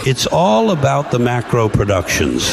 It's all about the Macro Productions.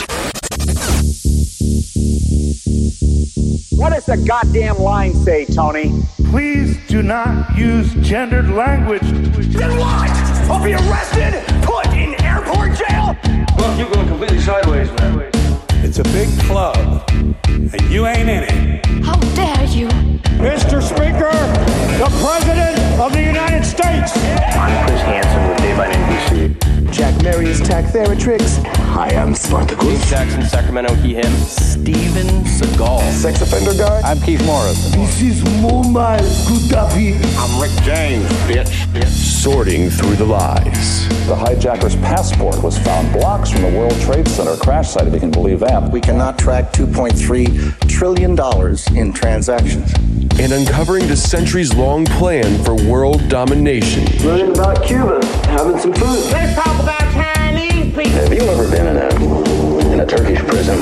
What does the goddamn line say, Tony? Please do not use gendered language. Then what? I'll be arrested, put in airport jail? Well, you're going completely sideways, man. It's a big club, and you ain't in it. How dare you? Mr. Speaker, the President of the United States. I'm Chris Hansen with Dave on NBC. Jack Marius Tac-Theratrix. Hi, I'm Spartacus. Jackson, Sacramento, he, him. Steven Seagal. Sex offender guy. I'm Keith Morris. This is Muammar Gaddafi. I'm Rick James, bitch. Sorting through the lies. The hijacker's passport was found blocks from the World Trade Center crash site, if you can believe that. We cannot track $2.3 trillion in transactions. And uncovering the centuries-long plan for world domination. Learning about Cuba, having some food. Let's talk about Chinese people. Have you ever been in a Turkish prison?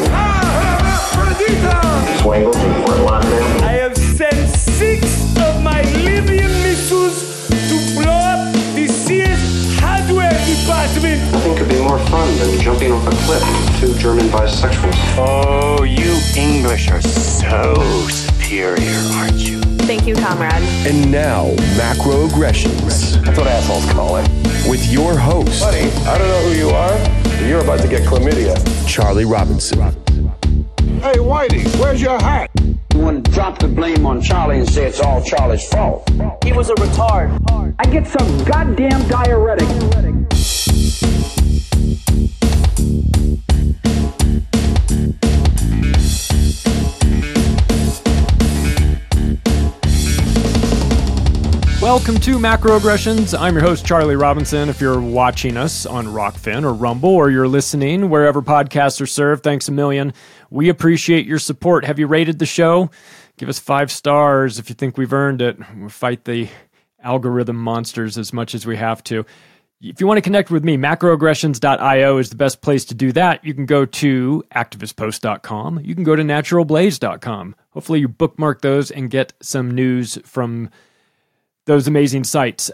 Swangles in Fort Lauderdale. I have sent 6 of my Libyan missiles to blow up the CS hardware department. Nothing could be more fun than jumping off a cliff with 2 German bisexuals. Oh, you English are so superior, aren't you? Thank you, comrade. And now, Macroaggressions. That's what assholes call it. With your host, Buddy, I don't know who you are, but you're about to get chlamydia. Charlie Robinson. Hey, Whitey, where's your hat? You want to drop the blame on Charlie and say it's all Charlie's fault. He was a retard. I get some goddamn diuretic. Welcome to Macroaggressions. I'm your host, Charlie Robinson. If you're watching us on Rockfin or Rumble, or you're listening wherever podcasts are served, thanks a million. We appreciate your support. Have you rated the show? Give us 5 stars if you think we've earned it. We'll fight the algorithm monsters as much as we have to. If you want to connect with me, macroaggressions.io is the best place to do that. You can go to activistpost.com. You can go to naturalblaze.com. Hopefully you bookmark those and get some news from those amazing sites.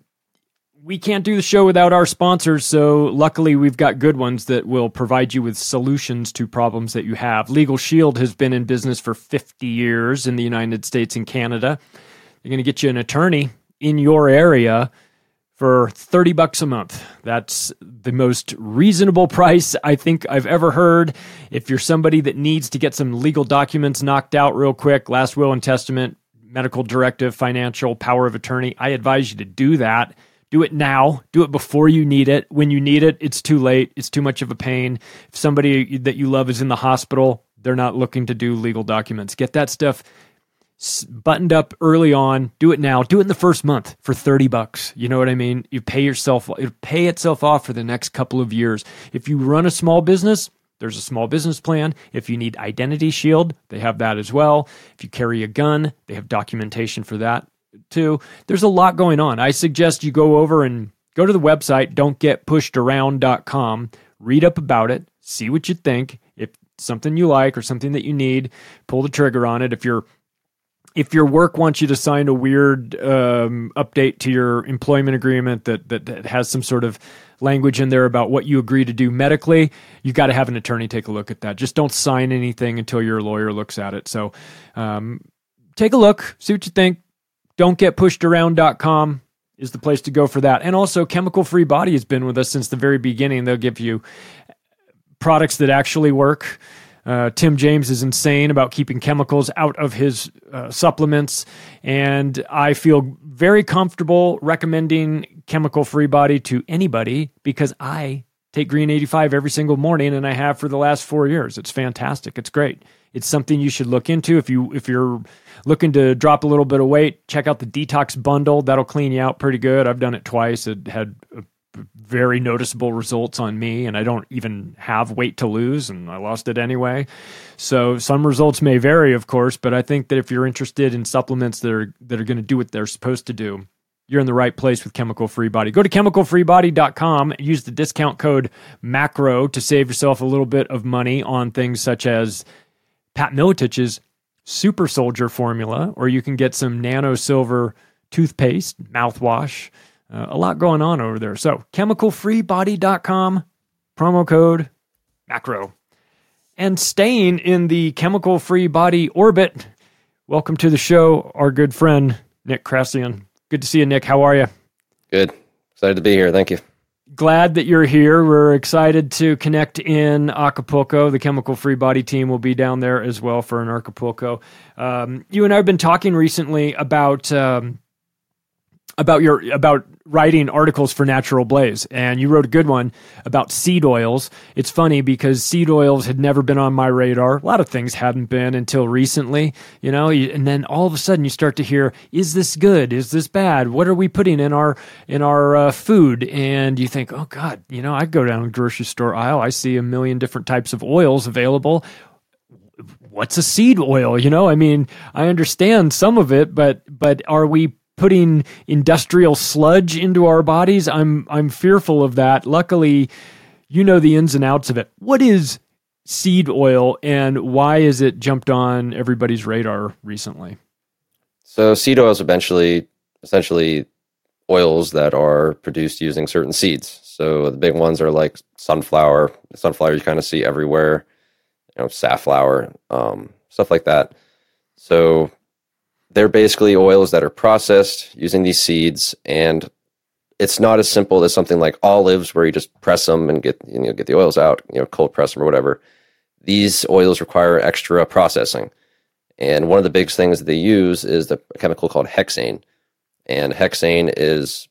We can't do the show without our sponsors, so luckily we've got good ones that will provide you with solutions to problems that you have. Legal Shield has been in business for 50 years in the United States and Canada. They're going to get you an attorney in your area for $30 a month. That's the most reasonable price I think I've ever heard. If you're somebody that needs to get some legal documents knocked out real quick, last will and testament, medical directive, financial, power of attorney, I advise you to do that. Do it now. Do it before you need it. When you need it, it's too late. It's too much of a pain. If somebody that you love is in the hospital, they're not looking to do legal documents. Get that stuff buttoned up early on. Do it now. Do it in the first month for $30. You know what I mean? You pay yourself, it'll pay itself off for the next couple of years. If you run a small business, there's a small business plan. If you need Identity Shield, they have that as well. If you carry a gun, they have documentation for that too. There's a lot going on. I suggest you go over and go to the website, don'tgetpushedaround.com, read up about it, see what you think. If it's something you like or something that you need, pull the trigger on it. If your work wants you to sign a weird update to your employment agreement that has some sort of language in there about what you agree to do medically, you got to have an attorney take a look at that. Just don't sign anything until your lawyer looks at it. So take a look, see what you think. Don'tGetPushedAround.com is the place to go for that. And also, Chemical Free Body has been with us since the very beginning. They'll give you products that actually work. Tim James is insane about keeping chemicals out of his supplements, and I feel very comfortable recommending Chemical Free Body to anybody because I take Green 85 every single morning, and I have for the last 4 years. It's fantastic. It's great. It's something you should look into. If you're looking to drop a little bit of weight, check out the Detox Bundle. That'll clean you out pretty good. I've done it twice. It had very noticeable results on me, and I don't even have weight to lose, and I lost it anyway. So some results may vary, of course, but I think that if you're interested in supplements that are going to do what they're supposed to do, you're in the right place with Chemical Free Body. Go to chemicalfreebody.com, use the discount code MACRO to save yourself a little bit of money on things such as Pat Militich's Super Soldier formula, or you can get some Nano Silver toothpaste, mouthwash, A lot going on over there. So chemicalfreebody.com, promo code macro. And staying in the chemical-free body orbit, welcome to the show, our good friend, Nick Krasian. Good to see you, Nick. How are you? Good. Excited to be here. Thank you. Glad that you're here. We're excited to connect in Acapulco. The Chemical Free Body team will be down there as well for an Acapulco. You and I have been talking recently about writing articles for Natural Blaze, and you wrote a good one about seed oils. It's funny because seed oils had never been on my radar. A lot of things hadn't been until recently, and then all of a sudden you start to hear, is this good? Is this bad? What are we putting in our food? And you think, oh God, I go down the grocery store aisle, I see a million different types of oils available. What's a seed oil? I understand some of it, but are we putting industrial sludge into our bodies? I'm fearful of that. Luckily, the ins and outs of it. What is seed oil, and why has it jumped on everybody's radar recently? So seed oil is essentially oils that are produced using certain seeds. So the big ones are like sunflower. Sunflower you kind of see everywhere, safflower, stuff like that. So they're basically oils that are processed using these seeds, and it's not as simple as something like olives where you just press them and get the oils out, cold press them or whatever. These oils require extra processing, and one of the big things that they use is the chemical called hexane. And hexane is,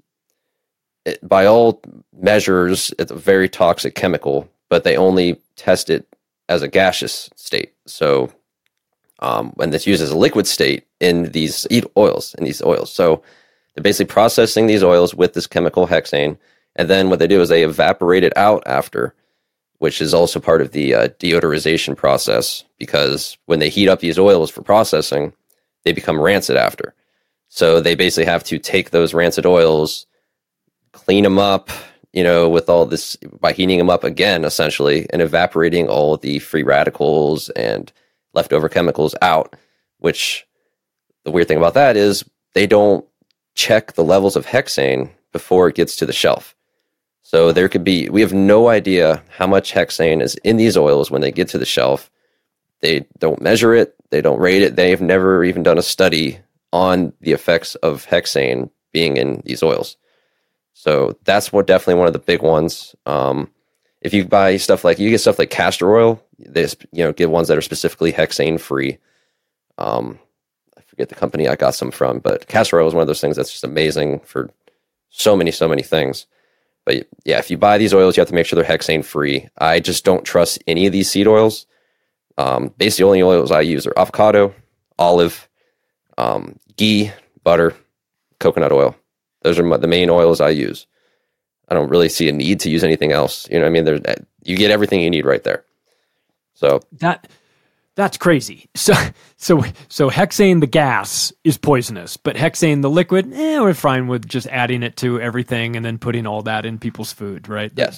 by all measures, it's a very toxic chemical, but they only test it as a gaseous state. So when it's used as a liquid state in these oils. So they're basically processing these oils with this chemical hexane, and then what they do is they evaporate it out after, which is also part of the deodorization process, because when they heat up these oils for processing, they become rancid after. So they basically have to take those rancid oils, clean them up, with all this, by heating them up again, essentially, and evaporating all of the free radicals and leftover chemicals out, which the weird thing about that is they don't check the levels of hexane before it gets to the shelf. So we have no idea how much hexane is in these oils when they get to the shelf. They don't measure it. They don't rate it. They've never even done a study on the effects of hexane being in these oils. So that's definitely one of the big ones. If you buy stuff like, you get stuff like castor oil, they get ones that are specifically hexane free. I forget the company I got some from, but castor oil is one of those things that's just amazing for so many things. But yeah, if you buy these oils, you have to make sure they're hexane free. I just don't trust any of these seed oils. Basically, the only oils I use are avocado, olive, ghee, butter, coconut oil. Those are the main oils I use. I don't really see a need to use anything else. You get everything you need right there. So that's crazy. So hexane, the gas, is poisonous, but hexane, the liquid, we're fine with just adding it to everything and then putting all that in people's food, right? Yes.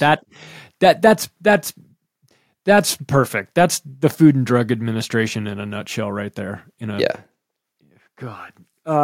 That's perfect. That's the Food and Drug Administration in a nutshell, right there. Yeah. God.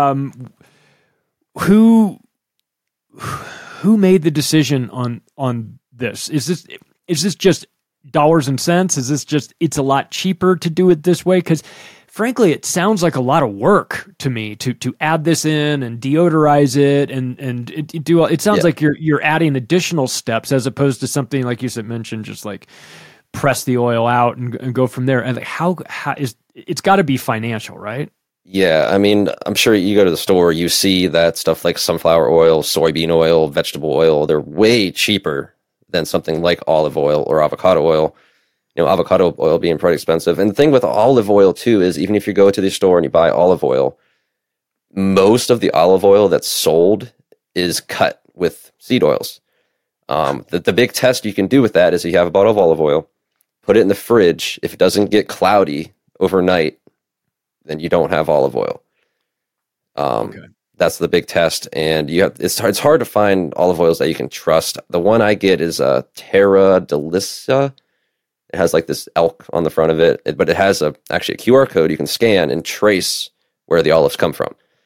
Who made the decision on this? Is this just dollars and cents? Is this just, it's a lot cheaper to do it this way? Because frankly, it sounds like a lot of work to me to add this in and deodorize it and it sounds like you're adding additional steps as opposed to something like you said, mentioned, just like press the oil out and go from there. And like, how is, it's got to be financial, right? Yeah, I'm sure you go to the store, you see that stuff like sunflower oil, soybean oil, vegetable oil, they're way cheaper than something like olive oil or avocado oil. Avocado oil being pretty expensive. And the thing with olive oil too is, even if you go to the store and you buy olive oil, most of the olive oil that's sold is cut with seed oils. The big test you can do with that is you have a bottle of olive oil, put it in the fridge. If it doesn't get cloudy overnight, then you don't have olive oil. Okay. That's the big test, and it's hard to find olive oils that you can trust. The one I get is Terra Delissa. It has like this elk on the front of it, but it has actually a QR code you can scan and trace where the olives come from.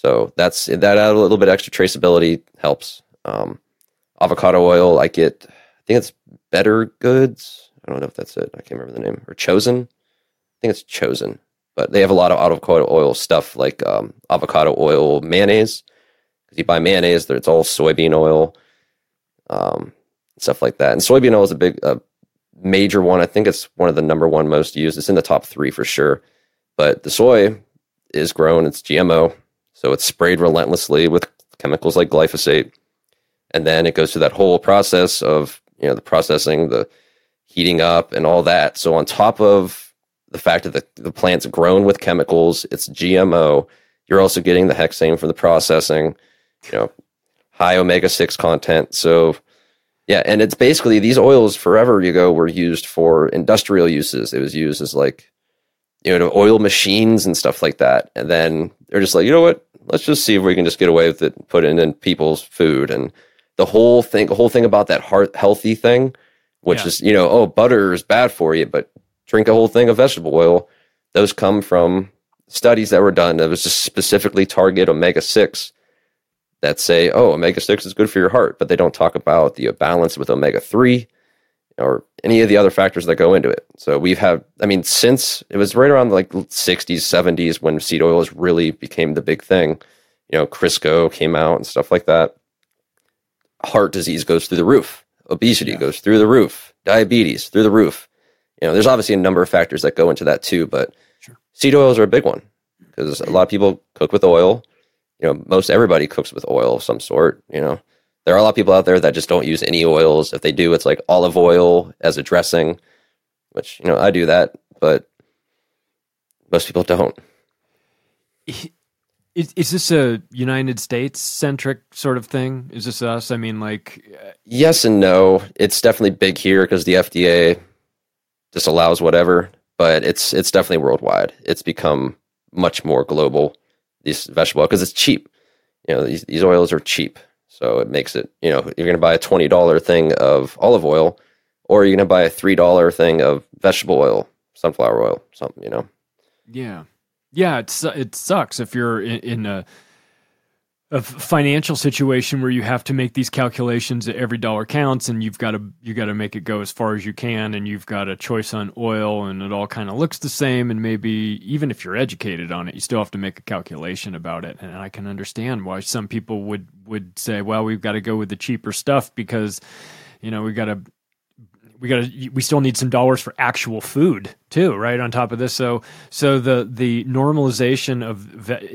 So that a little bit extra traceability helps. Avocado oil, I think it's Better Goods. I don't know if that's it. I can't remember the name. Or Chosen. I think it's Chosen. But they have a lot of avocado oil stuff like avocado oil mayonnaise. Because you buy mayonnaise, it's all soybean oil, stuff like that. And soybean oil is a major one. I think it's one of the number one most used. It's in the top 3 for sure. But the soy is grown. It's GMO. So it's sprayed relentlessly with chemicals like glyphosate. And then it goes through that whole process of, the processing, the heating up and all that. So on top of the fact that the plant's grown with chemicals, it's GMO, you're also getting the hexane from the processing, high omega-6 content. So yeah, and it's basically these oils forever ago were used for industrial uses. It was used as to oil machines and stuff like that. And then they're just like, you know what? Let's just see if we can just get away with it and put it in people's food. And the whole thing about that healthy thing, which is, butter is bad for you, but drink a whole thing of vegetable oil. Those come from studies that were done that was just specifically target omega-6 that say, omega-6 is good for your heart, but they don't talk about the balance with omega-3 or any of the other factors that go into it. So since it was right around the 60s, 70s when seed oils really became the big thing, Crisco came out and stuff like that. Heart disease goes through the roof. Obesity goes through the roof. Diabetes through the roof. There's obviously a number of factors that go into that too, but seed oils are a big one because a lot of people cook with oil. Most everybody cooks with oil of some sort. There are a lot of people out there that just don't use any oils. If they do, it's like olive oil as a dressing, which, I do that, but most people don't. Is this a United States centric sort of thing? Is this us? Yes and no. It's definitely big here because the FDA just allows whatever, but it's definitely worldwide. It's become much more global, these vegetable, because it's cheap. These oils are cheap. So it makes it, you're going to buy a $20 thing of olive oil, or you're going to buy a $3 thing of vegetable oil, sunflower oil, something, Yeah. Yeah, it sucks if you're in a financial situation where you have to make these calculations. Every dollar counts, and you got to make it go as far as you can, and you've got a choice on oil, and it all kind of looks the same. And maybe even if you're educated on it, you still have to make a calculation about it. And I can understand why some people would say, "Well, we've got to go with the cheaper stuff because, we still need some dollars for actual food too, right? On top of this, so the normalization of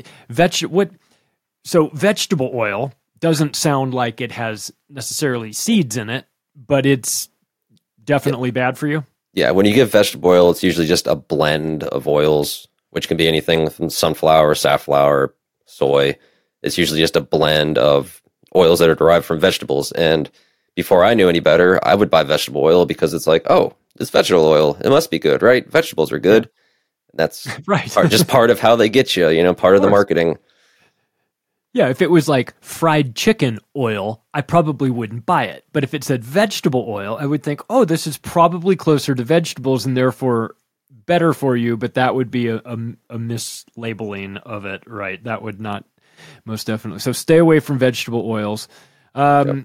vegetable oil doesn't sound like it has necessarily seeds in it, but it's definitely bad for you. Yeah, when you get vegetable oil, it's usually just a blend of oils, which can be anything from sunflower, safflower, soy. It's usually just a blend of oils that are derived from vegetables. And before I knew any better, I would buy vegetable oil because it's like, oh, it's vegetable oil. It must be good, right? Vegetables are good. That's right. just part of how they get you, part of the marketing. Yeah, if it was like fried chicken oil, I probably wouldn't buy it. But if it said vegetable oil, I would think, oh, this is probably closer to vegetables and therefore better for you. But that would be a mislabeling of it, right? That would not, most definitely. So stay away from vegetable oils. Yep.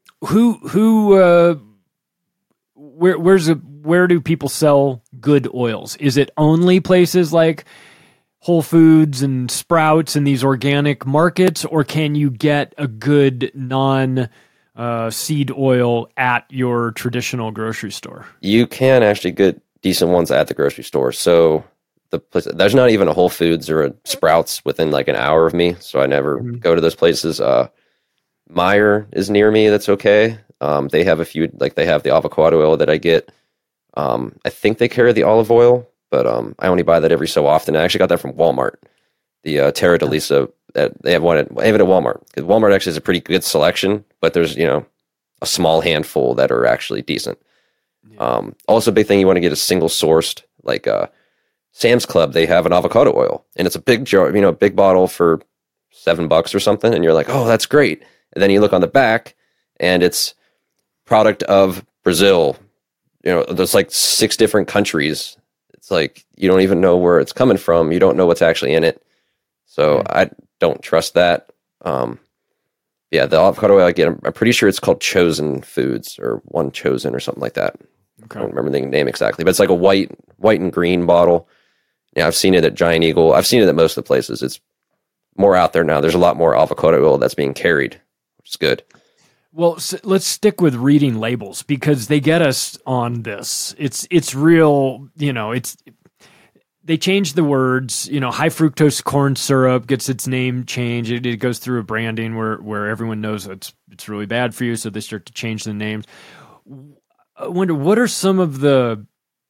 Where do people sell good oils? Is it only places like Whole Foods and Sprouts and these organic markets, or can you get a good non-seed oil at your traditional grocery store? You can actually get decent ones at the grocery store. So there's not even a Whole Foods or a Sprouts within like an hour of me, so I never go to those places. Meijer is near me. That's okay. They have a few, like they have the avocado oil that I get. I think they carry the olive oil, but I only buy that every so often. I actually got that from Walmart. The Terra de Lisa, they have it at Walmart. Walmart actually has a pretty good selection, but there's a small handful that are actually decent. Yeah. Also, a big thing you want to get is single sourced, like Sam's Club. They have an avocado oil, and it's a big jar, a big bottle for $7 or something, and you're like, oh, that's great. And then you look on the back, and it's product of Brazil. There's like 6 different countries. It's like you don't even know where it's coming from. You don't know what's actually in it. So I don't trust that. Yeah, the avocado oil I get, I'm pretty sure it's called Chosen Foods or One Chosen or something like that. Okay. I don't remember the name exactly, but it's like a white and green bottle. Yeah, I've seen it at Giant Eagle. I've seen it at most of the places. It's more out there now. There's a lot more avocado oil that's being carried, which is good. Well, so let's stick with reading labels because they get us on this. It's real, they changed the words, high fructose corn syrup gets its name changed. It goes through a branding where everyone knows it's really bad for you. So they start to change the names. I wonder, what are some of the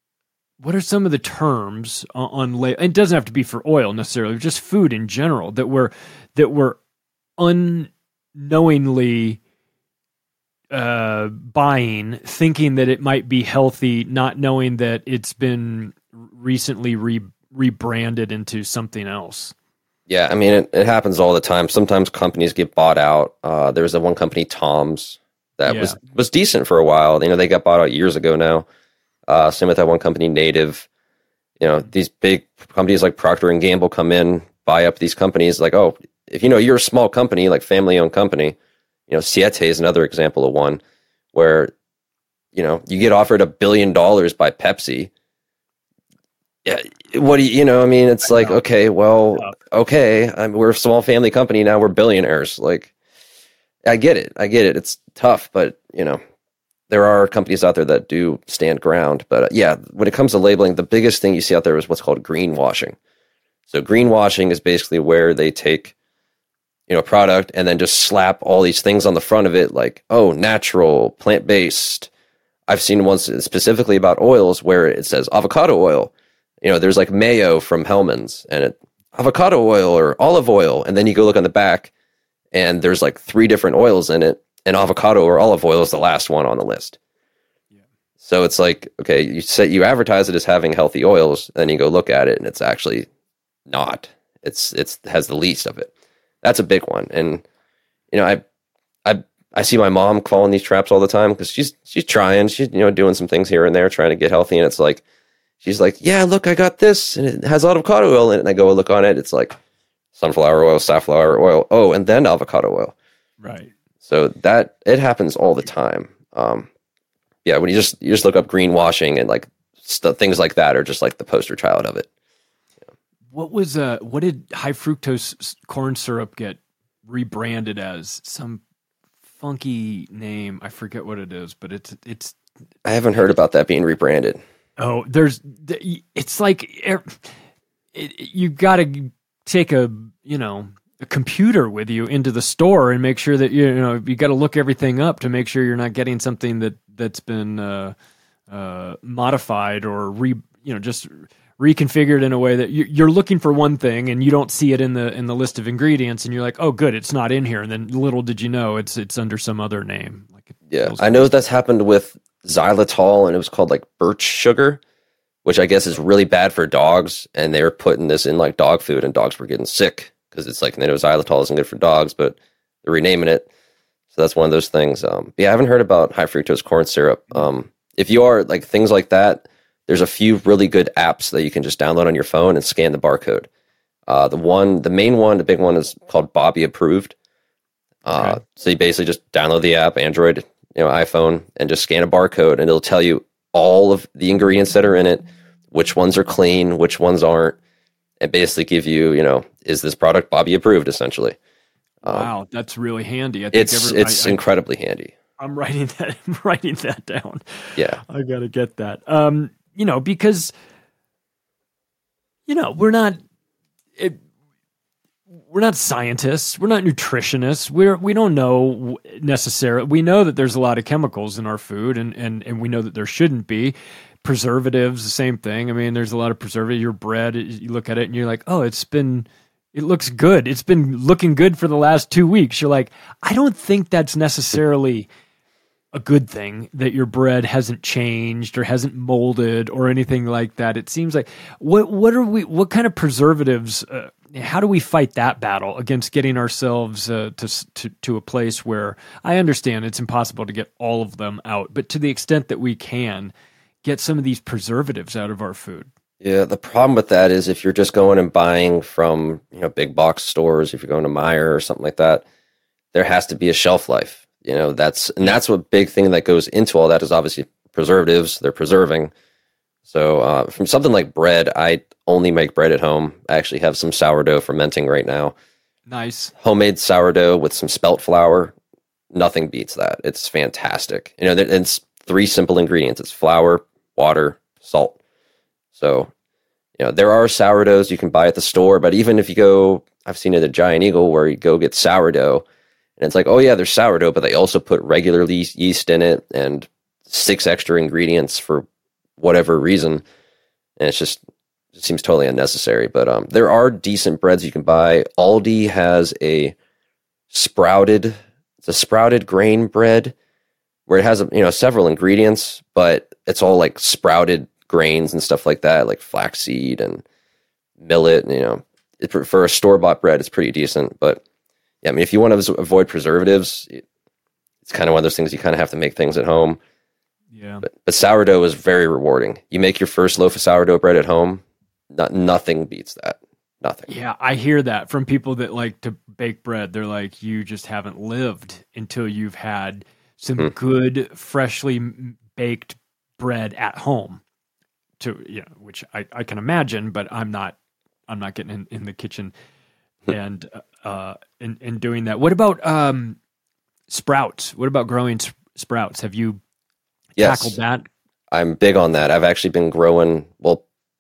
terms on label? It doesn't have to be for oil necessarily, just food in general that we're unknowingly buying, thinking that it might be healthy, not knowing that it's been recently rebranded into something else. Yeah, I mean, it happens all the time. Sometimes companies get bought out. There was one company, Tom's, that was decent for a while. They got bought out years ago now. Same with that one company, Native. These big companies like Procter & Gamble come in, buy up these companies. Like, oh, if you're a small company, like family-owned company, Siete is another example of one where, you get offered $1 billion by Pepsi. Yeah, what do it's like, okay, well, okay, we're a small family company now, we're billionaires. Like, I get it. It's tough, but, there are companies out there that do stand ground. But when it comes to labeling, the biggest thing you see out there is what's called greenwashing. So greenwashing is basically where they take, a product and then just slap all these things on the front of it, like, oh, natural, plant-based. I've seen ones specifically about oils where it says avocado oil. There's like mayo from Hellman's and avocado oil or olive oil. And then you go look on the back and there's like 3 different oils in it. And avocado or olive oil is the last one on the list. Yeah. So it's like, okay, you advertise it as having healthy oils, and then you go look at it and it's actually not. It has the least of it. That's a big one. And, I see my mom falling these traps all the time because she's trying, she's, doing some things here and there, trying to get healthy. And it's like, she's like, yeah, look, I got this and it has avocado oil in it. And I go look on it. It's like sunflower oil, safflower oil. Oh, and then avocado oil. Right. So that it happens all the time. When you just look up greenwashing and like things like that are just like the poster child of it. Yeah. What did high fructose corn syrup get rebranded as? Some funky name. I forget what it is, but it's. I haven't heard about that being rebranded. Oh, it's like you got to take a computer with you into the store and make sure that you got to look everything up to make sure you're not getting something that's been modified or just reconfigured in a way that you're looking for one thing and you don't see it in the list of ingredients and you're like, oh good, it's not in here, and then little did you know it's under some other name. I know that's happened with xylitol, and it was called like birch sugar, which I guess is really bad for dogs, and they were putting this in like dog food and dogs were getting sick. Because it's like, xylitol isn't good for dogs, but they're renaming it. So that's one of those things. I haven't heard about high fructose corn syrup. If you are like things like that, there's a few really good apps that you can just download on your phone and scan the barcode. The main one, the big one is called Bobby Approved. Okay. So you basically just download the app, Android, iPhone, and just scan a barcode, and it'll tell you all of the ingredients that are in it, which ones are clean, which ones aren't. And basically give you, is this product Bobby approved, essentially. Wow, that's really handy. I think it's incredibly handy. I'm writing that down. Yeah. I got to get that. Because, we're not scientists. We're not nutritionists. We don't know necessarily. We know that there's a lot of chemicals in our food and we know that there shouldn't be. Preservatives, the same thing. I mean, there's a lot of preservative. Your bread, you look at it and you're like, oh, it looks good. It's been looking good for the last 2 weeks. You're like, I don't think that's necessarily a good thing that your bread hasn't changed or hasn't molded or anything like that. It seems like what kind of preservatives, how do we fight that battle against getting ourselves to a place where I understand it's impossible to get all of them out, but to the extent that we can, get some of these preservatives out of our food? Yeah, the problem with that is if you're just going and buying from, big box stores, if you're going to Meijer or something like that, there has to be a shelf life. That's what big thing that goes into all that is obviously preservatives. They're preserving. So from something like bread, I only make bread at home. I actually have some sourdough fermenting right now. Nice. Homemade sourdough with some spelt flour. Nothing beats that. It's fantastic. It's 3 simple ingredients. It's flour, water, salt. So, there are sourdoughs you can buy at the store, but even if you go, I've seen it at Giant Eagle where you go get sourdough and it's like, oh yeah, there's sourdough, but they also put regular yeast in it and 6 extra ingredients for whatever reason. And it seems totally unnecessary, but there are decent breads you can buy. Aldi has a sprouted grain bread where it has, several ingredients, but it's all like sprouted grains and stuff like that, like flaxseed and millet. For a store-bought bread, it's pretty decent. But yeah, I mean, if you want to avoid preservatives, it's kind of one of those things you kind of have to make things at home. Yeah. But sourdough is very rewarding. You make your first loaf of sourdough bread at home, nothing beats that. Nothing. Yeah, I hear that from people that like to bake bread. They're like, you just haven't lived until you've had some good, freshly baked bread at home. Which I can imagine, but I'm not getting in the kitchen and doing that. What about sprouts? What about growing sprouts? Have you tackled that? I'm big on that. I've actually been growing for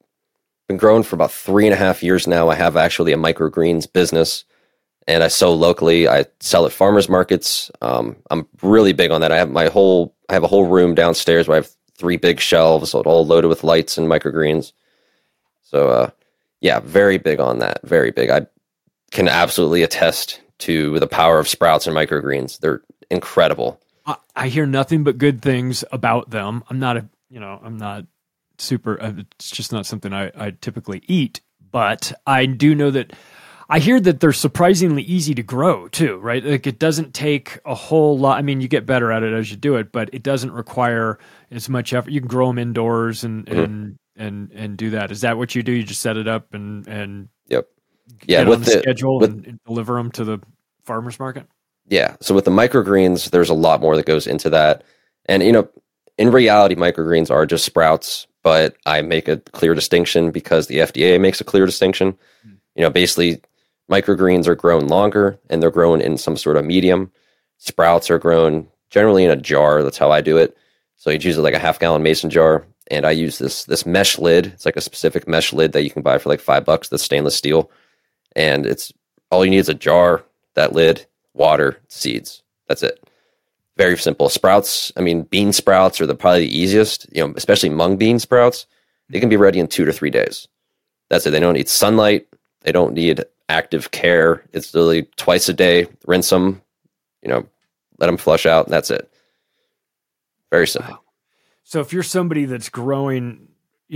about 3.5 years now. I have actually a microgreens business and I sow locally. I sell at farmers markets. I'm really big on that. I have a whole room downstairs where I have 3 big shelves, all loaded with lights and microgreens. So, very big on that. Very big. I can absolutely attest to the power of sprouts and microgreens. They're incredible. I hear nothing but good things about them. I'm not super, it's just not something I typically eat, but I do know that I hear that they're surprisingly easy to grow too, right? Like it doesn't take a whole lot. I mean, you get better at it as you do it, but it doesn't require as much effort. You can grow them indoors and do that. Is that what you do? You just set it up and yep. Get on the schedule and deliver them to the farmer's market? Yeah. So with the microgreens, there's a lot more that goes into that. And, in reality, microgreens are just sprouts, but I make a clear distinction because the FDA makes a clear distinction. Basically, microgreens are grown longer and they're grown in some sort of medium. Sprouts are grown generally in a jar. That's how I do it. So you'd use like a 1/2-gallon mason jar. And I use this mesh lid. It's like a specific mesh lid that you can buy for like $5. That's stainless steel. And it's all you need is a jar, that lid, water, seeds. That's it. Very simple. Sprouts, bean sprouts are probably the easiest, especially mung bean sprouts. They can be ready in 2 to 3 days. That's it. They don't need sunlight. They don't need active care. It's literally twice a day. Rinse them, let them flush out. And that's it. Very simple. Wow. So if you're somebody that's growing,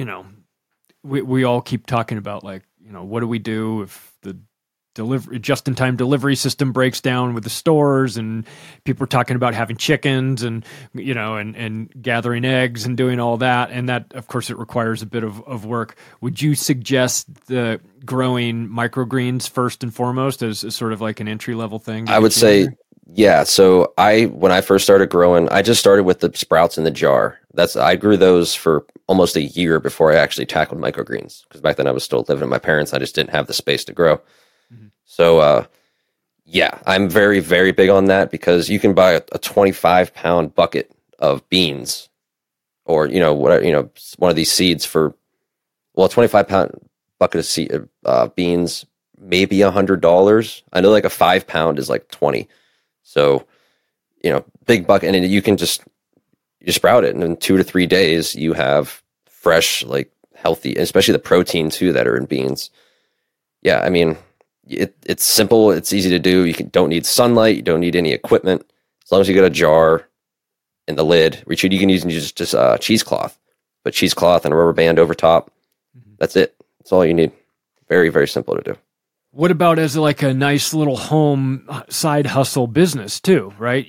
we all keep talking about what do we do if the just-in-time delivery system breaks down with the stores, and people are talking about having chickens and and gathering eggs and doing all that, and that of course it requires a bit of work. Would you suggest the growing microgreens first and foremost as sort of like an entry-level thing? I would say yeah. So when I first started growing, I just started with the sprouts in the jar. I grew those for almost a year before I actually tackled microgreens, because back then I was still living with my parents. I just didn't have the space to grow. So, I'm very, very big on that, because you can buy a 25-pound bucket of beans or, one of these seeds for, a 25-pound bucket of beans, maybe $100. I know like a 5-pound is like 20. So, big bucket, and you can you sprout it, and in 2 to 3 days you have fresh, like healthy, especially the protein too that are in beans. Yeah. It's simple. It's easy to do. You don't need sunlight. You don't need any equipment. As long as you got a jar and the lid, which you can use just cheesecloth. Put cheesecloth and a rubber band over top. That's it. That's all you need. Very, very simple to do. What about as like a nice little home side hustle business too, right?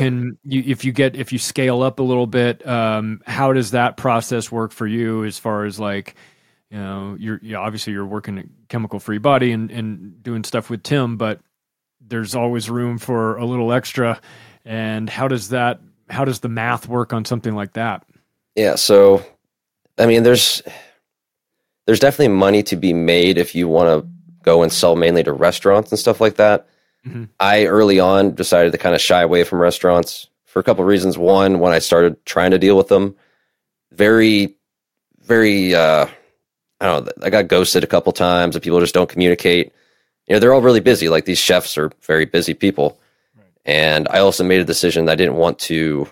If you scale up a little bit, how does that process work for you as far as like you're obviously you're working at Chemical Free Body and doing stuff with Tim, but there's always room for a little extra. And how does the math work on something like that? Yeah. So, I mean, there's definitely money to be made if you want to go and sell mainly to restaurants and stuff like that. Mm-hmm. I early on decided to kind of shy away from restaurants for a couple of reasons. One, when I started trying to deal with them, very, very, I don't know, I got ghosted a couple times and people just don't communicate. They're all really busy. Like, these chefs are very busy people. Right. And I also made a decision that I didn't want to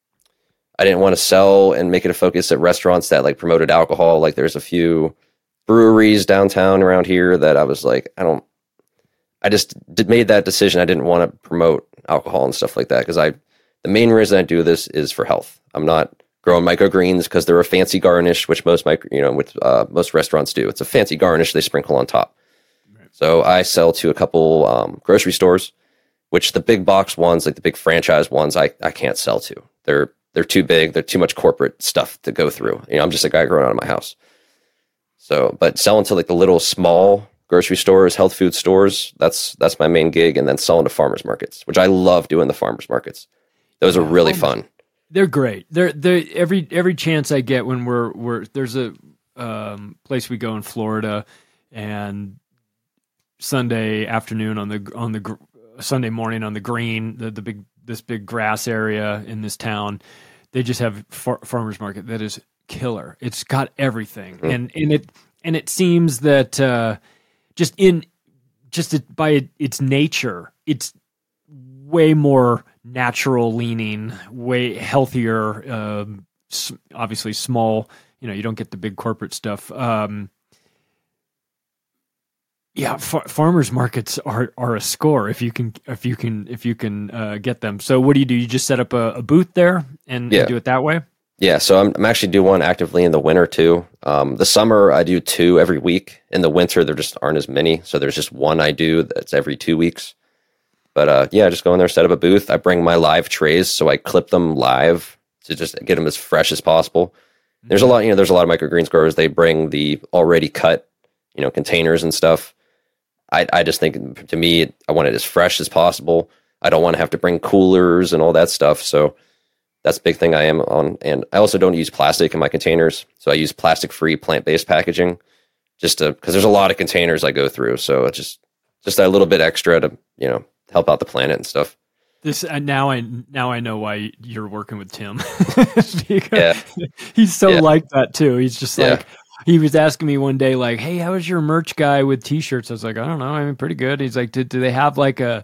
sell and make it a focus at restaurants that like promoted alcohol. Like, there's a few breweries downtown around here that I was like, made that decision. I didn't want to promote alcohol and stuff like that. Cause the main reason I do this is for health. I'm not growing microgreens because they're a fancy garnish, which most restaurants do. It's a fancy garnish they sprinkle on top. Right. So I sell to a couple grocery stores, which the big box ones, like the big franchise ones, I can't sell to. They're too big. They're too much corporate stuff to go through. I'm just a guy growing out of my house. So, but selling to like the little small grocery stores, health food stores, that's my main gig. And then selling to farmers markets, which I love doing the farmers markets. Those are really fun. They're great. They're every chance I get when there's a place we go in Florida, and Sunday afternoon on the Sunday morning on the green, this big grass area in this town, they just have farmers market that is killer. It's got everything, and it seems that by its nature, it's way more natural leaning, way healthier. Obviously, small. You don't get the big corporate stuff. Farmers markets are a score if you can get them. So what do? You just set up a booth there and do it that way? Yeah. So I'm actually doing one actively in the winter too. The summer I do 2 every week. In the winter there just aren't as many, so there's just one I do that's every 2 weeks. But I just go in there, set up a booth. I bring my live trays, so I clip them live to just get them as fresh as possible. There's a lot, there's a lot of microgreens growers. They bring the already cut, containers and stuff. I just think, to me, I want it as fresh as possible. I don't want to have to bring coolers and all that stuff. So that's a big thing I am on. And I also don't use plastic in my containers. So I use plastic-free, plant-based packaging, because there's a lot of containers I go through. So it's just a little bit extra to, help out the planet and stuff. This now I know why you're working with Tim. Because he's so like that too. He's just like, he was asking me one day, like, "Hey, how is your merch guy with t-shirts?" I was like, "I don't know. I mean, pretty good." He's like, "Do they have like an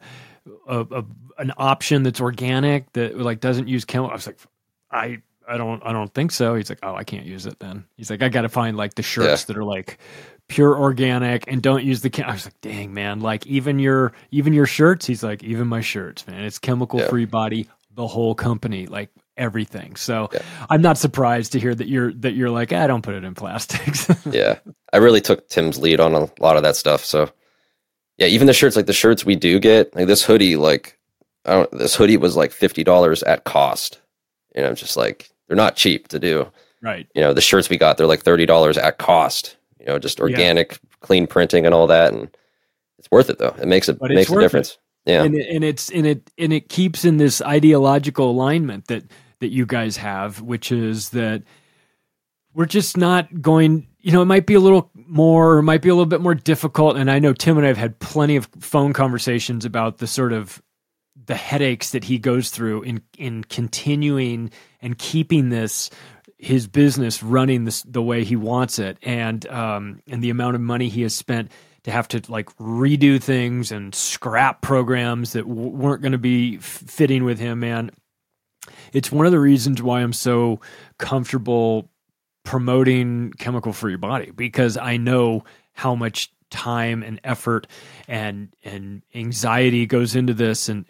option that's organic that like doesn't use chemical?" I was like, I don't think so. He's like, "Oh, I can't use it then." He's like, "I got to find like the shirts that are like pure organic and don't use the." I was like, "Dang, man! Like even your shirts." He's like, "Even my shirts, man. It's Chemical Free Body, the whole company, like everything." So I'm not surprised to hear that you're like, "I don't put it in plastics." Yeah, I really took Tim's lead on a lot of that stuff. So yeah, even the shirts, like the shirts we do get, like this hoodie, this hoodie was like $50 at cost. Just like, they're not cheap to do. Right. The shirts we got, they're like $30 at cost. Just organic, clean printing and all that, and it's worth it though. It makes a difference. Yeah, and it keeps in this ideological alignment that you guys have, which is that we're just not going. It might be a little more, it might be a little bit more difficult. And I know Tim and I have had plenty of phone conversations about the sort of the headaches that he goes through in continuing and keeping his business running the way he wants it, and the amount of money he has spent to have to like redo things and scrap programs that weren't going to be fitting with him, man. It's one of the reasons why I'm so comfortable promoting Chemical Free Body, because I know how much time and effort and anxiety goes into this, and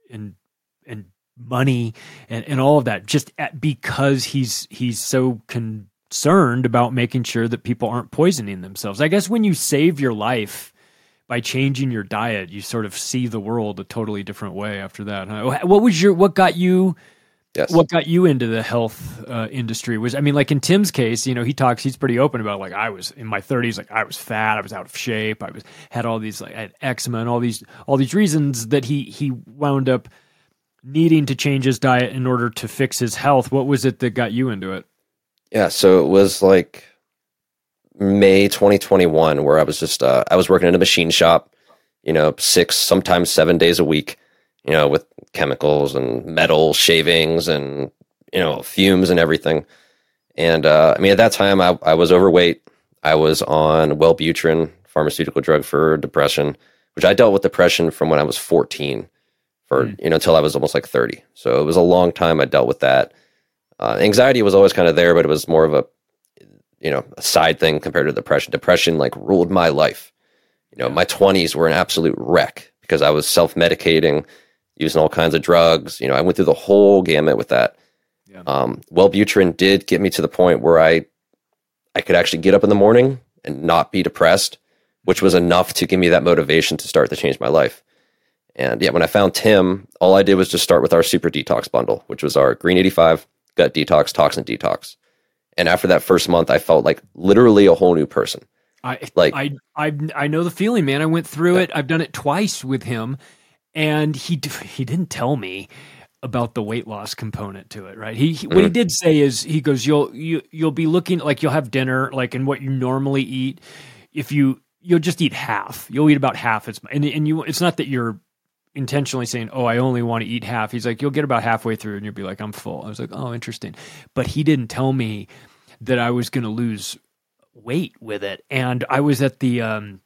money and all of that, just because he's so concerned about making sure that people aren't poisoning themselves. I guess when you save your life by changing your diet, you sort of see the world a totally different way after that. What got you Yes. What got you into the health industry was, I mean, like in Tim's case, you know, he's pretty open about, like, I was in my 30s, like I was fat, I was out of shape, had all these, like, I had eczema and all these reasons that he wound up needing to change his diet in order to fix his health. What was it that got you into it? Yeah, so it was like May 2021 where I was just I was working in a machine shop, you know, 6, sometimes 7 days a week, you know, with chemicals and metal shavings and, you know, fumes and everything. And I mean, at that time I was overweight. I was on Wellbutrin, pharmaceutical drug for depression, which I dealt with depression from when I was 14 for, you know, until I was almost like 30. So it was a long time I dealt with that. Anxiety was always kind of there, but it was more of a, you know, a side thing compared to depression. Depression like ruled my life. You know, my 20s were an absolute wreck because I was self-medicating, using all kinds of drugs. You know, I went through the whole gamut with that. Yeah. Wellbutrin did get me to the point where I could actually get up in the morning and not be depressed, which was enough to give me that motivation to start to change my life. And yeah, when I found Tim, all I did was just start with our Super Detox bundle, which was our Green 85, Gut Detox, Toxin Detox. And after that first month, I felt like literally a whole new person. I know the feeling, man. I went through it. I've done it twice with him, and he didn't tell me about the weight loss component to it, right? What he did say is, he goes, you'll be looking, like, you'll have dinner, like, in what you normally eat. If you'll just eat half. You'll eat about half. It's not that you're intentionally saying, oh, I only want to eat half. He's like, you'll get about halfway through and you'll be like, I'm full. I was like, oh, interesting. But he didn't tell me that I was going to lose weight with it. And I was at the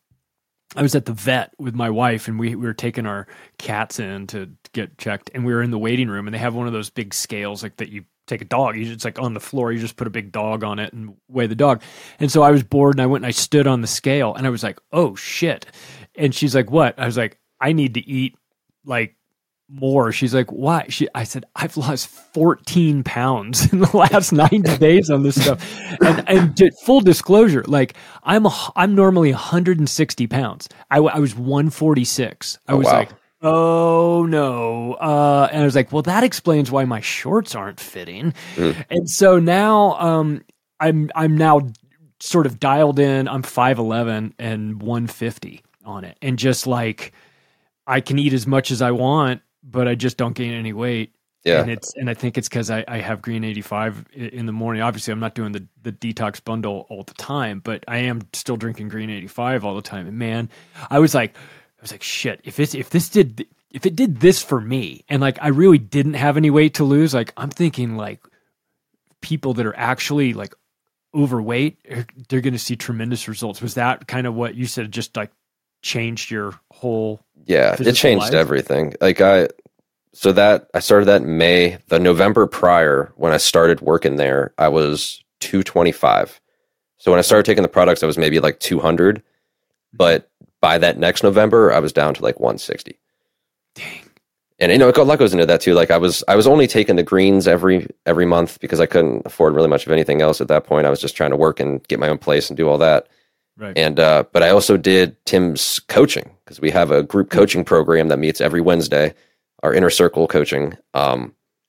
vet with my wife, and we were taking our cats in to get checked, and we were in the waiting room, and they have one of those big scales like that you take a dog. It's like on the floor. You just put a big dog on it and weigh the dog. And so I was bored, and I went and I stood on the scale, and I was like, oh shit. And she's like, what? I was like, I need to eat like more. She's like, why? I said, I've lost 14 pounds in the last 90 days on this stuff. And to full disclosure, like I'm normally 160 pounds. I was 146. I was like, oh no. And I was like, well, that explains why my shorts aren't fitting. And so now, I'm now sort of dialed in. I'm 5'11" and 150 on it. And just like, I can eat as much as I want, but I just don't gain any weight. Yeah. And I think it's because I have Green 85 in the morning. Obviously, I'm not doing the detox bundle all the time, but I am still drinking Green 85 all the time. And man, I was like, shit, if it did this for me, and like I really didn't have any weight to lose, like I'm thinking like people that are actually like overweight, they're going to see tremendous results. Was that kind of what you said? Just like changed your whole it changed life? Everything. Like I started that in May. The November prior, when I started working there, I was 225. So when I started taking the products, I was maybe like 200, but by that next November, I was down to like 160. Dang. And you know, a lot goes into that too. Like I was only taking the greens every month because I couldn't afford really much of anything else at that point. I was just trying to work and get my own place and do all that. Right. And but I also did Tim's coaching because we have a group coaching program that meets every Wednesday, our inner circle coaching. And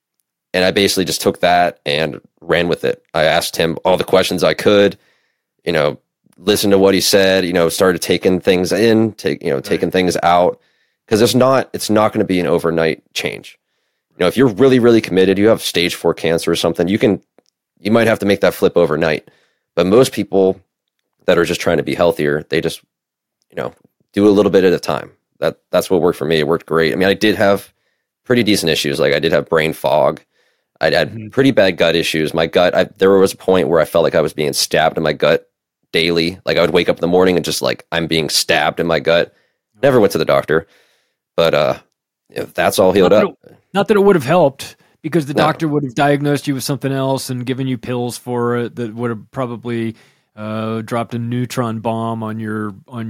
I basically just took that and ran with it. I asked him all the questions I could, you know, listen to what he said, you know, started taking things in, taking things out, because it's not going to be an overnight change. You know, if you're really, really committed, you have stage 4 cancer or something, you might have to make that flip overnight. But most people that are just trying to be healthier, they just, you know, do a little bit at a time. That's what worked for me. It worked great. I mean, I did have pretty decent issues. Like I did have brain fog. I had pretty bad gut issues. My gut, there was a point where I felt like I was being stabbed in my gut daily. Like I would wake up in the morning and just like, I'm being stabbed in my gut. Never went to the doctor, but that's all healed up. Not that it would have helped, because the doctor would have diagnosed you with something else and given you pills for it that would have probably dropped a neutron bomb on your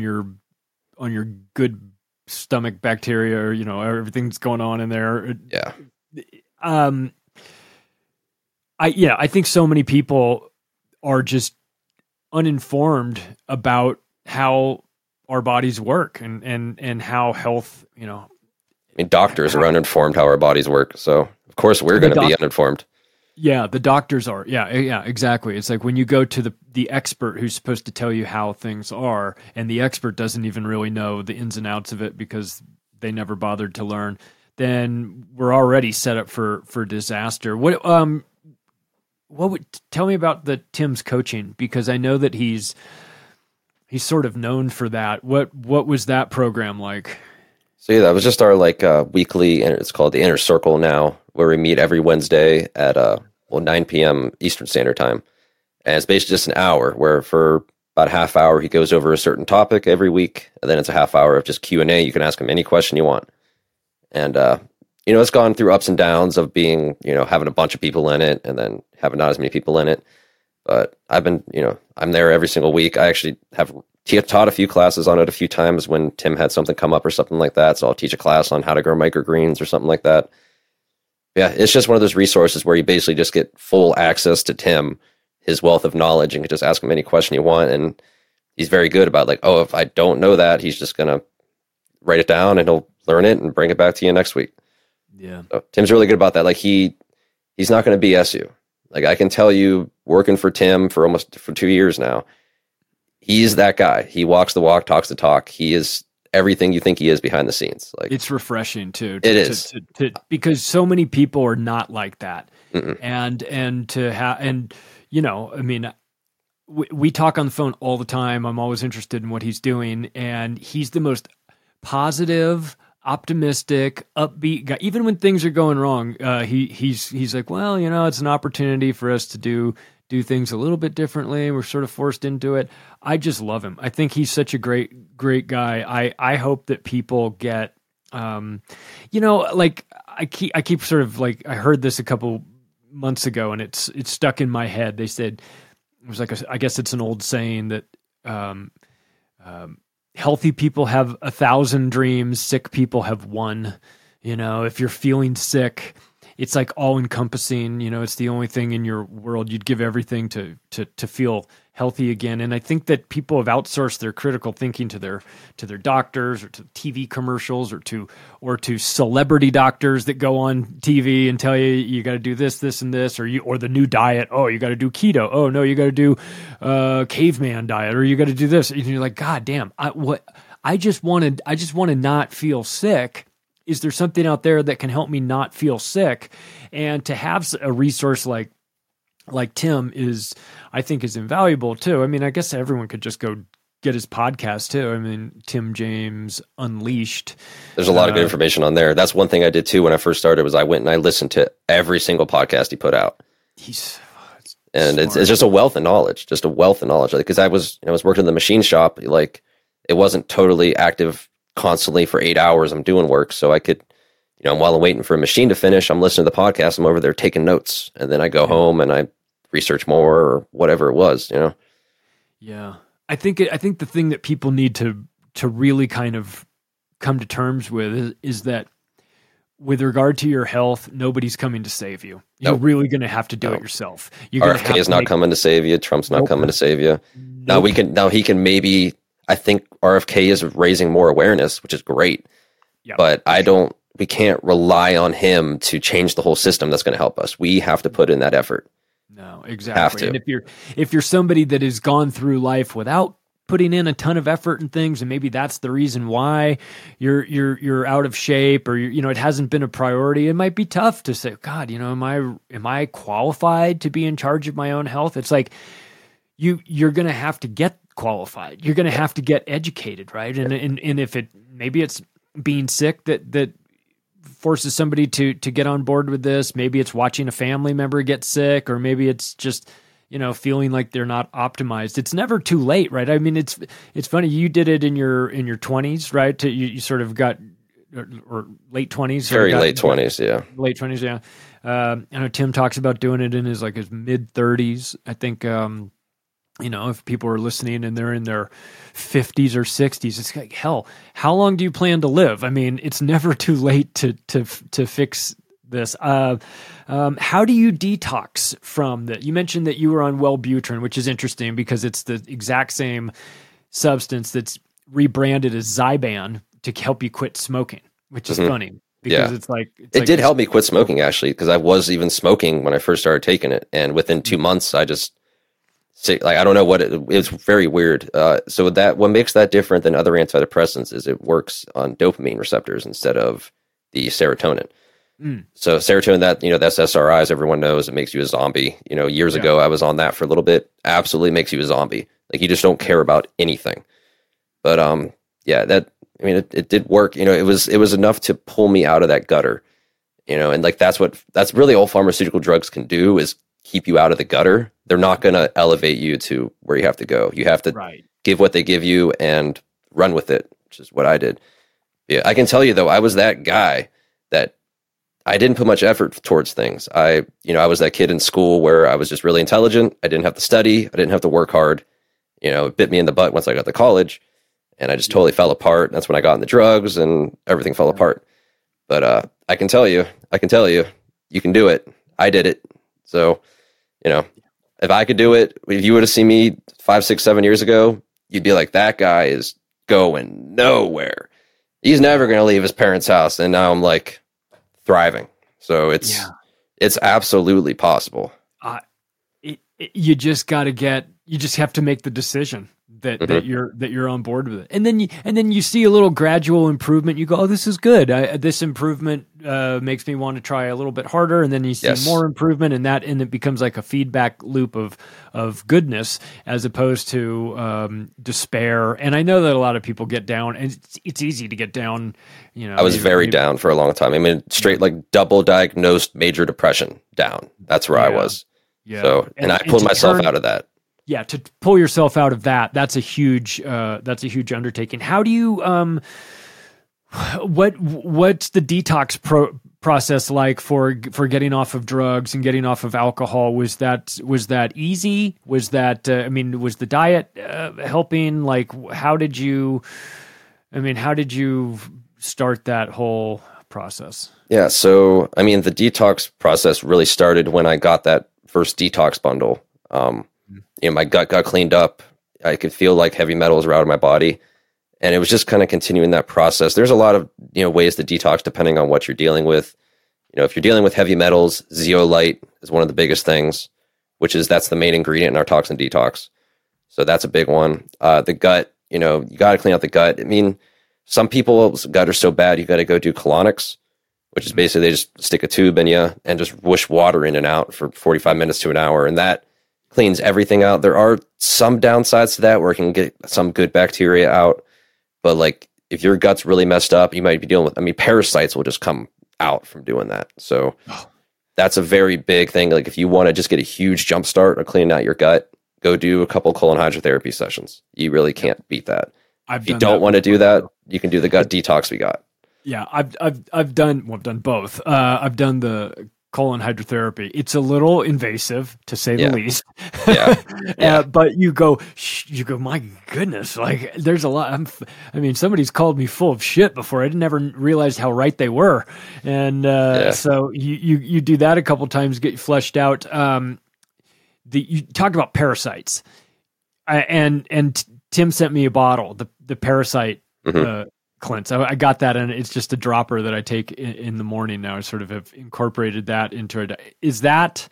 good stomach bacteria, or, you know, everything's going on in there. Yeah. I think so many people are just uninformed about how our bodies work and how health, you know, mean, doctors are uninformed how our bodies work. So of course we're going to be uninformed. Yeah, the doctors are. Yeah, exactly. It's like when you go to the expert who's supposed to tell you how things are, and the expert doesn't even really know the ins and outs of it because they never bothered to learn, then we're already set up for disaster. What would tell me about the Tim's coaching, because I know that he's sort of known for that. What was that program like? So yeah, that was just our weekly, and it's called the Inner Circle now, where we meet every Wednesday at 9 p.m. Eastern Standard Time. And it's basically just an hour where for about a half hour he goes over a certain topic every week, and then it's a half hour of just Q&A. You can ask him any question you want. And it's gone through ups and downs of being, having a bunch of people in it and then having not as many people in it. But I've been, I'm there every single week. I actually have taught a few classes on it a few times when Tim had something come up or something like that. So I'll teach a class on how to grow microgreens or something like that. Yeah, it's just one of those resources where you basically just get full access to Tim, his wealth of knowledge, and can just ask him any question you want. And he's very good about if I don't know that, he's just going to write it down and he'll learn it and bring it back to you next week. Yeah. So Tim's really good about that. He's not going to BS you. I can tell you, working for Tim for 2 years now, he's that guy. He walks the walk, talks the talk. He is everything you think he is behind the scenes. It's refreshing too. It is because so many people are not like that. Mm-mm. And to have, I mean, we talk on the phone all the time. I'm always interested in what he's doing, and he's the most positive, optimistic, upbeat guy. Even when things are going wrong, he's like, well, it's an opportunity for us to do things a little bit differently. We're sort of forced into it. I just love him. I think he's such a great guy. I hope that people get, I keep sort of I heard this a couple months ago and it's stuck in my head. They said, it was I guess it's an old saying that, healthy people have 1,000 dreams, sick people have one. If you're feeling sick, it's all encompassing, it's the only thing in your world. You'd give everything to feel healthy again. And I think that people have outsourced their critical thinking to their doctors or to TV commercials or to celebrity doctors that go on TV and tell you got to do this, this, and this, or the new diet. Oh, you got to do keto. Oh no, you got to do caveman diet, or you got to do this. And you're like, God damn, I just want to not feel sick. Is there something out there that can help me not feel sick? And to have a resource like Tim I think is invaluable too. I mean, I guess everyone could just go get his podcast too. I mean, Tim James Unleashed. There's a lot of good information on there. That's one thing I did too when I first started was I went and I listened to every single podcast he put out. It's just a wealth of knowledge, because I was working in the machine shop. It wasn't totally active constantly for 8 hours. I'm doing work, so I could, while I'm waiting for a machine to finish, I'm listening to the podcast. I'm over there taking notes, and then I go home and I research more or whatever it was. Yeah, I think the thing that people need to really kind of come to terms with is that with regard to your health, nobody's coming to save you. You're really going to have to do it yourself. RFK is not coming to save you. Trump's not coming to save you. Nope. Now he can maybe. I think RFK is raising more awareness, which is great. Yep. But we can't rely on him to change the whole system that's going to help us. We have to put in that effort. No, exactly. And if you're somebody that has gone through life without putting in a ton of effort and things, and maybe that's the reason why you're out of shape, or it hasn't been a priority, it might be tough to say, God, am I qualified to be in charge of my own health? It's like you're going to have to get qualified. You're going to have to get educated, right? And if maybe it's being sick that forces somebody to get on board with this. Maybe it's watching a family member get sick, or maybe it's just feeling like they're not optimized. It's never too late, right? I mean, it's funny. You did it in your 20s, right? You sort of got or late 20s, late 20s, yeah, late 20s, yeah. I know Tim talks about doing it in his mid 30s. I think. If people are listening and they're in their 50s or 60s, it's like, hell, how long do you plan to live? I mean, it's never too late to fix this. How do you detox from that? You mentioned that you were on Wellbutrin, which is interesting because it's the exact same substance that's rebranded as Zyban to help you quit smoking, which is funny. because Yeah. it's like it did help me quit smoking, actually, because I was even smoking when I first started taking it, and within 2 months I just I don't know what it's very weird. So that what makes that different than other antidepressants is it works on dopamine receptors instead of the serotonin. So serotonin, that's SRIs, everyone knows, it makes you a zombie. Years ago I was on that for a little bit. Absolutely makes you a zombie. Like, you just don't care about anything. But it did work. It was enough to pull me out of that gutter. And like that's really all pharmaceutical drugs can do, is keep you out of the gutter. They're not going to elevate you to where you have to go. You have to give what they give you and run with it, which is what I did. Yeah, I can tell you though, I was that guy that I didn't put much effort towards things. I was that kid in school where I was just really intelligent. I didn't have to study. I didn't have to work hard. It bit me in the butt once I got to college, and I just totally fell apart. That's when I got into drugs and everything fell apart. But I can tell you, you can do it. I did it. So, if I could do it, if you would have seen me 5, 6, 7 years ago, you'd be like, that guy is going nowhere. He's never going to leave his parents' house. And now I'm like thriving. So it's absolutely possible. You just have to make the decision that you're on board with it. And then you see a little gradual improvement. You go, oh, this is good. This improvement makes me want to try a little bit harder. And then you see more improvement, and it becomes like a feedback loop of goodness, as opposed to despair. And I know that a lot of people get down, and it's easy to get down. I was very down for a long time. I mean, straight like double diagnosed major depression down. That's where I was. Yeah. So, and I pulled myself out of that. Yeah, to pull yourself out of that's a huge undertaking. How do you what's the detox process like for getting off of drugs and getting off of alcohol? Was that easy? Was that was the diet helping? Like, how did you start that whole process? Yeah, so the detox process really started when I got that first detox bundle. My gut got cleaned up. I could feel like heavy metals were out of my body. And it was just kind of continuing that process. There's a lot of, ways to detox depending on what you're dealing with. If you're dealing with heavy metals, zeolite is one of the biggest things, that's the main ingredient in our toxin detox. So that's a big one. The gut, you got to clean out the gut. Some people's gut are so bad, you got to go do colonics, which is basically they just stick a tube in you and just whoosh water in and out for 45 minutes to an hour. And that cleans everything out. There are some downsides to that where it can get some good bacteria out. But like, if your gut's really messed up, you might be dealing with, parasites will just come out from doing that. So that's a very big thing. Like, if you want to just get a huge jump start on cleaning out your gut, go do a couple colon hydrotherapy sessions. You really can't beat that. If you don't want to do that, you can do the gut detox we got. Yeah, I've done both. I've done the colon hydrotherapy. It's a little invasive, to say the least. Yeah. But you go, my goodness, like, there's a lot. Somebody's called me full of shit before. I never realized how right they were. And so you do that a couple times, get fleshed out. You talked about parasites, and Tim sent me a bottle, the parasite cleanse. I got that, and it's just a dropper that I take in the morning now. I sort of have incorporated that into it. Is that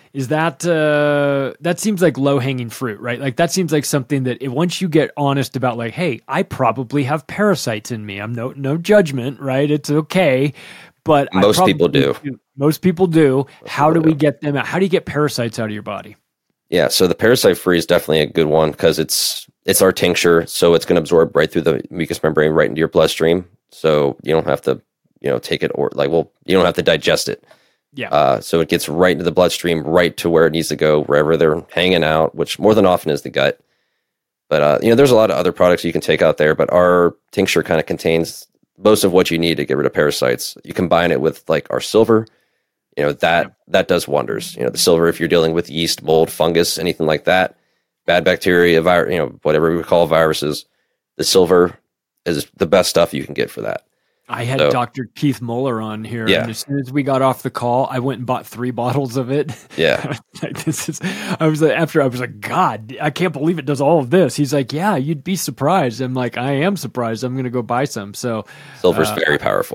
that seems like low hanging fruit, right? Like, that seems like something that once you get honest about, like, hey, I probably have parasites in me. I'm no judgment, right? It's okay. But most people do. Most people do. How do we get them out? How do you get parasites out of your body? Yeah, so the parasite free is definitely a good one because it's our tincture, so it's going to absorb right through the mucous membrane right into your bloodstream. So you don't have to, take it you don't have to digest it. Yeah. So it gets right into the bloodstream, right to where it needs to go, wherever they're hanging out, which more than often is the gut. But there's a lot of other products you can take out there, but our tincture kind of contains most of what you need to get rid of parasites. You combine it with like our silver. That does wonders. The silver, if you're dealing with yeast, mold, fungus, anything like that, bad bacteria, whatever we call viruses, the silver is the best stuff you can get for that. I had Dr. Keith Muller on here, and as soon as we got off the call, I went and bought 3 bottles of it. Yeah. I was like, God, I can't believe it does all of this. He's like, yeah, you'd be surprised. I'm like, I am surprised. I'm going to go buy some. So silver's very powerful.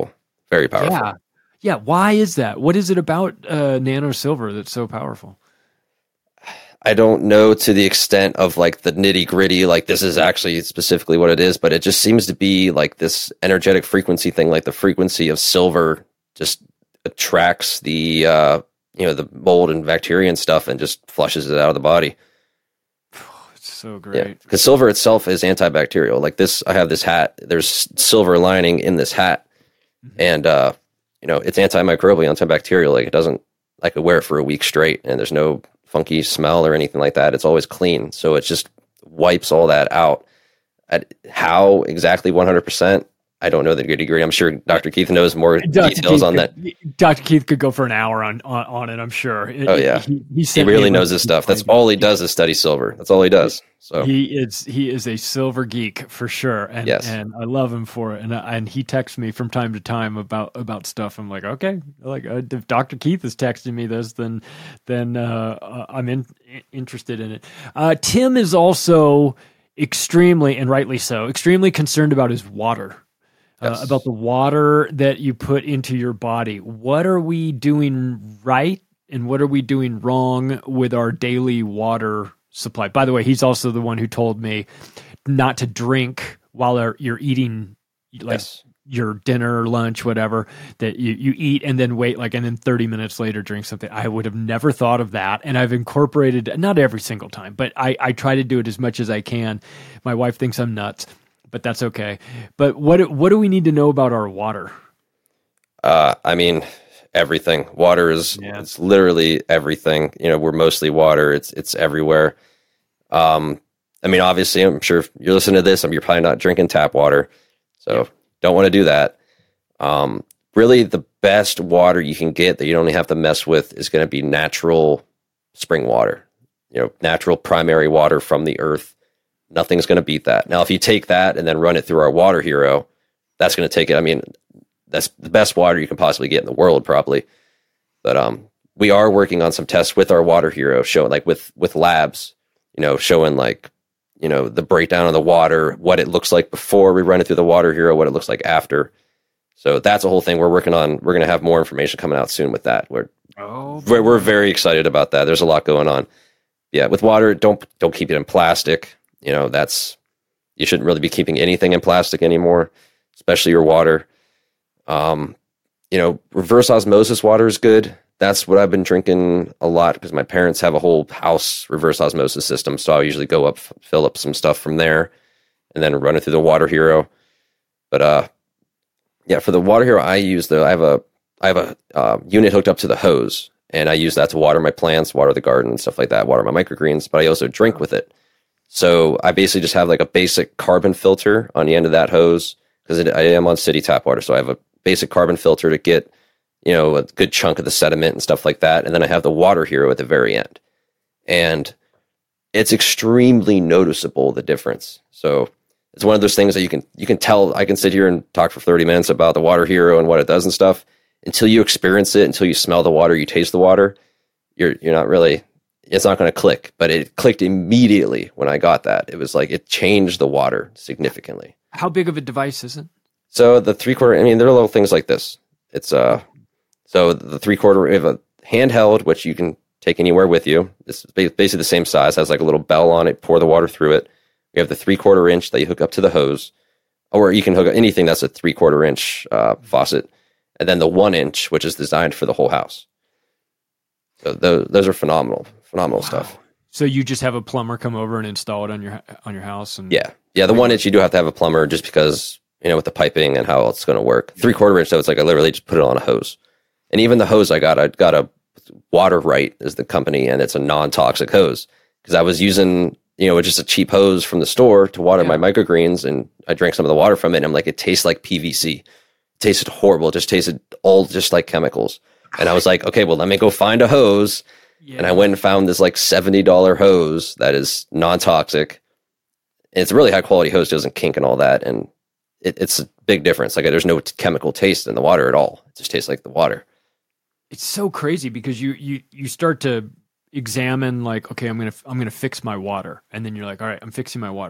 Very powerful. Yeah. Yeah. Why is that? What is it about nano silver that's so powerful? I don't know to the extent of like the nitty gritty, like this is actually specifically what it is, but it just seems to be like this energetic frequency thing, like the frequency of silver just attracts the, the mold and bacteria and stuff and just flushes it out of the body. Oh, it's so great. Because silver itself is antibacterial. Like this, I have this hat, there's silver lining in this hat and, it's antimicrobial, antibacterial. Like it doesn't, I could wear it for a week straight and there's no funky smell or anything like that. It's always clean. So it just wipes all that out. At how exactly 100%, I don't know the good degree. I'm sure Dr. Keith knows more details on that. Dr. Keith could go for an hour on it, I'm sure. He really knows his stuff. That's all he does is study silver. That's all he does. So he is a silver geek for sure. And, and I love him for it. And he texts me from time to time about stuff. I'm like, okay, like if Dr. Keith is texting me this, then I'm interested in it. Tim is also extremely, and rightly so, extremely concerned about his water. About the water that you put into your body. What are we doing right and what are we doing wrong with our daily water supply? By the way, he's also the one who told me not to drink while you're eating your dinner, lunch, whatever, that you eat and then wait and then 30 minutes later drink something. I would have never thought of that. And I've incorporated, not every single time, but I try to do it as much as I can. My wife thinks I'm nuts. But that's okay. But what do we need to know about our water? Everything. Water is it's literally everything. We're mostly water. It's everywhere. Obviously, I'm sure if you're listening to this, you're probably not drinking tap water, so don't want to do that. Really, the best water you can get that you don't even have to mess with is going to be natural spring water. Natural primary water from the earth. Nothing's going to beat that. Now, if you take that and then run it through our water hero, that's going to take it. That's the best water you can possibly get in the world, probably. But we are working on some tests with our water hero, showing with labs, showing the breakdown of the water, what it looks like before we run it through the water hero, what it looks like after. So that's a whole thing we're working on. We're going to have more information coming out soon with that. We're very excited about that. There's a lot going on. Yeah, with water, don't keep it in plastic. You shouldn't really be keeping anything in plastic anymore, especially your water. Reverse osmosis water is good. That's what I've been drinking a lot because my parents have a whole house reverse osmosis system. So I usually go up, fill up some stuff from there and then run it through the water hero. But, for the water hero, I have a unit hooked up to the hose and I use that to water my plants, water the garden and stuff like that, water my microgreens, but I also drink with it. So I basically just have a basic carbon filter on the end of that hose because I am on city tap water. So I have a basic carbon filter to get, a good chunk of the sediment and stuff like that. And then I have the water hero at the very end. And it's extremely noticeable, the difference. So it's one of those things that you can tell. I can sit here and talk for 30 minutes about the water hero and what it does and stuff. Until you experience it, until you smell the water, you taste the water, you're not really... It's not going to click, but it clicked immediately when I got that. It was it changed the water significantly. How big of a device is it? So the 3/4, there are little things like this. It's so the 3/4, we have a handheld, which you can take anywhere with you. It's basically the same size, has a little bell on it, pour the water through it. We have the 3/4 inch that you hook up to the hose, or you can hook up anything that's a 3/4 inch faucet, and then the 1 inch, which is designed for the whole house. So those are phenomenal stuff. So you just have a plumber come over and install it on your house, and the 1 inch you do have to have a plumber just because with the piping and how it's going to work. 3/4 inch though, it's I literally just put it on a hose, and even the hose I got a Water Right is the company, and it's a non-toxic hose because I was using just a cheap hose from the store to water my microgreens, and I drank some of the water from it, and I'm like, it tastes like PVC. It tasted horrible. It just tasted all just like chemicals. And I was like, okay, well, let me go find a hose. Yeah. And I went and found this $70 hose that is non-toxic. And it's a really high quality hose, doesn't kink and all that. And it's a big difference. There's no chemical taste in the water at all. It just tastes like the water. It's so crazy because you start to examine okay, I'm gonna fix my water. And then you're like, all right, I'm fixing my water.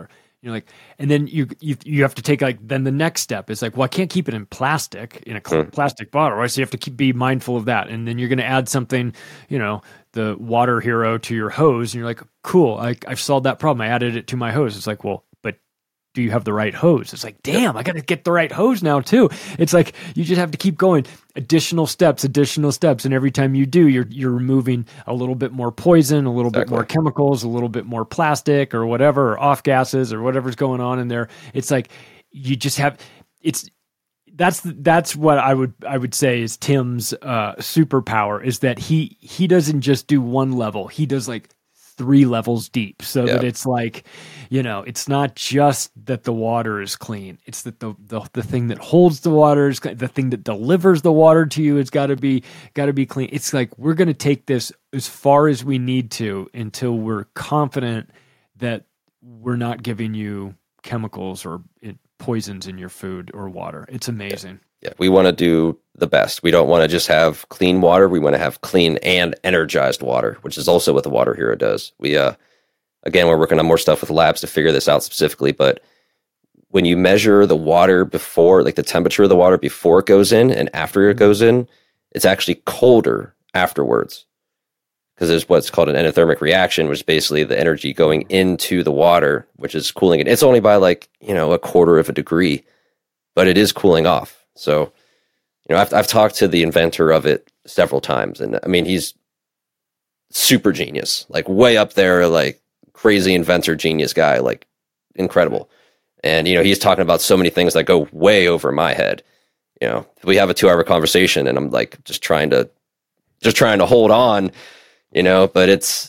You're like, and then you have to take like, then the next step is like, well, I can't keep it in plastic, in a plastic bottle, right? So you have to be mindful of that. And then you're going to add something, the water hero to your hose. And you're like, cool, I've solved that problem. I added it to my hose. It's like, well, but do you have the right hose? It's like, damn, I got to get the right hose now too. It's like, you just have to keep going. Additional steps. And every time you do, you're removing a little bit more poison, a little bit more chemicals, a little bit more plastic or whatever, or off gases or whatever's going on in there. It's like, you just have, that's what I would say is Tim's superpower, is that he doesn't just do one level. He does like 3 levels deep, so that it's like, it's not just that the water is clean. It's that the thing that holds the water is the thing that delivers the water to you. It's got to be clean. It's like, we're going to take this as far as we need to until we're confident that we're not giving you chemicals or poisons in your food or water. It's amazing. Yeah, we want to do the best. We don't want to just have clean water. We want to have clean and energized water, which is also what the Water Hero does. We, again, we're working on more stuff with labs to figure this out specifically, but when you measure the water before, like the temperature of the water before it goes in and after it goes in, it's actually colder afterwards, because there's what's called an endothermic reaction, which is basically the energy going into the water, which is cooling it. It's only by like, a quarter of a degree, but it is cooling off. So, I've talked to the inventor of it several times, and I mean, he's super genius, like way up there, like crazy inventor genius guy, like incredible. And, he's talking about so many things that go way over my head. We have a 2-hour conversation and I'm like, just trying to hold on, but it's,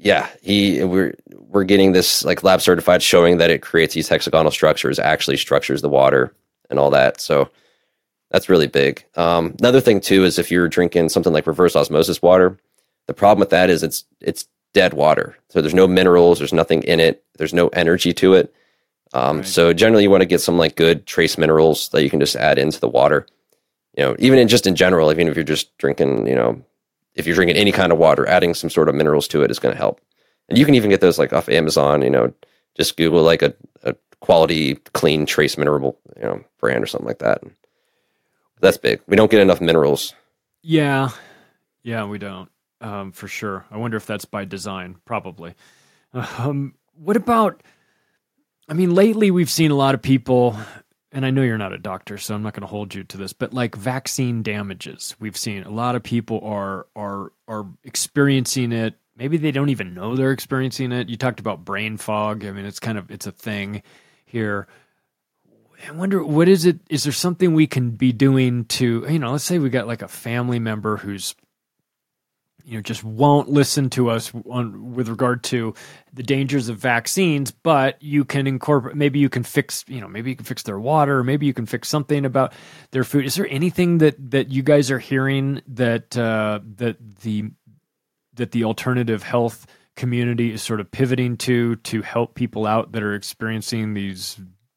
we're getting this like lab certified, showing that it creates these hexagonal structures, actually structures the water and all that. So that's really big. Another thing too is if you're drinking something like reverse osmosis water, the problem with that is it's dead water. So there's no minerals, there's nothing in it, there's no energy to it. Right. So generally you want to get some like good trace minerals that you can just add into the water. Even in general, even if you're just drinking, if you're drinking any kind of water, adding some sort of minerals to it is going to help. And you can even get those like off Amazon, just Google like a quality, clean trace mineral, brand or something like that. That's big. We don't get enough minerals. Yeah, we don't, for sure. I wonder if that's by design. Probably. What about, lately we've seen a lot of people, and I know you're not a doctor, so I'm not going to hold you to this, but like vaccine damages. We've seen a lot of people are experiencing it. Maybe they don't even know they're experiencing it. You talked about brain fog. It's a thing here. I wonder, what is it? Is there something we can be doing to, let's say we got like a family member who's, just won't listen to us with regard to the dangers of vaccines, but you can incorporate, maybe you can fix their water, maybe you can fix something about their food. Is there anything that you guys are hearing that the alternative health community is sort of pivoting to help people out that are experiencing these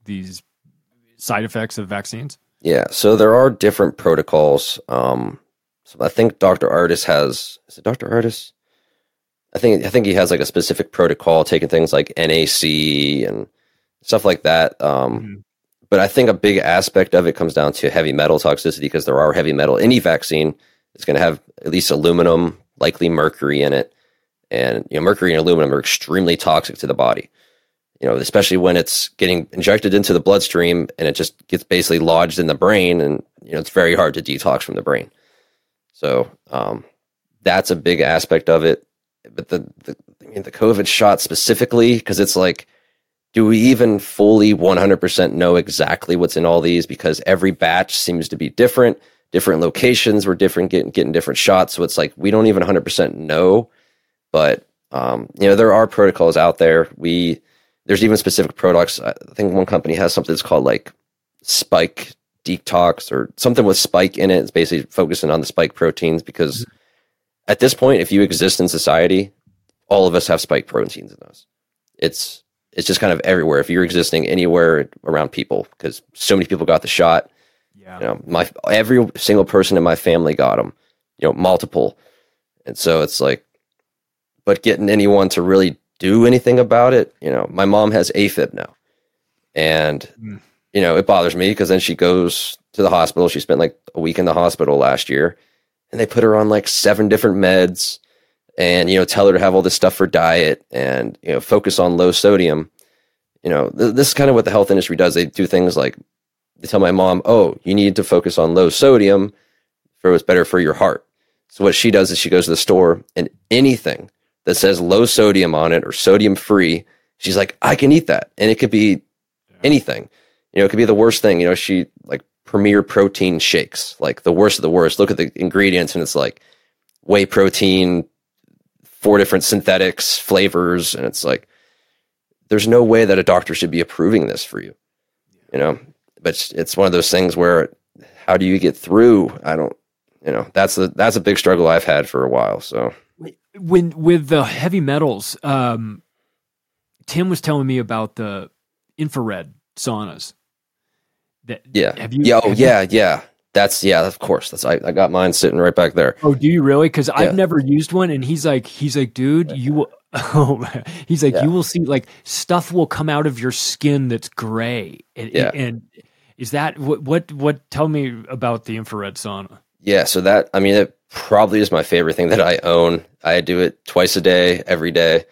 side effects of vaccines? Yeah, so there are different protocols. So I think Dr. Ardis has, is it Dr. Ardis? I think he has like a specific protocol, taking things like NAC and stuff like that. But I think a big aspect of it comes down to heavy metal toxicity, because there are heavy metal. Any vaccine is going to have at least aluminum, likely mercury in it. And mercury and aluminum are extremely toxic to the body. Especially when it's getting injected into the bloodstream and it just gets basically lodged in the brain, and it's very hard to detox from the brain. So that's a big aspect of it. But the COVID shot specifically, because it's like, do we even fully 100% know exactly what's in all these? Because every batch seems to be different locations were different, getting different shots. So it's like, we don't even 100% know. But there are protocols out there. There's even specific products. I think one company has something that's called like spike detox or something with spike in it. It's basically focusing on the spike proteins, because at this point, if you exist in society, all of us have spike proteins in us. It's just kind of everywhere. If you're existing anywhere around people, because so many people got the shot. Yeah. Every single person in my family got them, multiple. And so it's like, but getting anyone to really do anything about it, my mom has AFib now. And, it bothers me because then she goes to the hospital. She spent like a week in the hospital last year, and they put her on like 7 different meds and, tell her to have all this stuff for diet and, focus on low sodium. This is kind of what the health industry does. They do things like they tell my mom, oh, you need to focus on low sodium for what's better for your heart. So what she does is she goes to the store, and anything that says low sodium on it or sodium free, she's like, I can eat that. And it could be anything. It could be the worst thing. She like Premier protein shakes, like the worst of the worst. Look at the ingredients, and it's like whey protein, 4 different synthetics, flavors. And it's like, there's no way that a doctor should be approving this for you, but it's one of those things where how do you get through? I don't, that's a big struggle I've had for a while. So with the heavy metals, Tim was telling me about the infrared saunas. Yeah. Of course. I got mine sitting right back there. Oh, do you really? Because I've never used one, and he's like, dude, you will. Oh, he's like, you will see like stuff will come out of your skin that's gray. And is that what? Tell me about the infrared sauna. Yeah, so it probably is my favorite thing that I own. I do it twice a day, every day.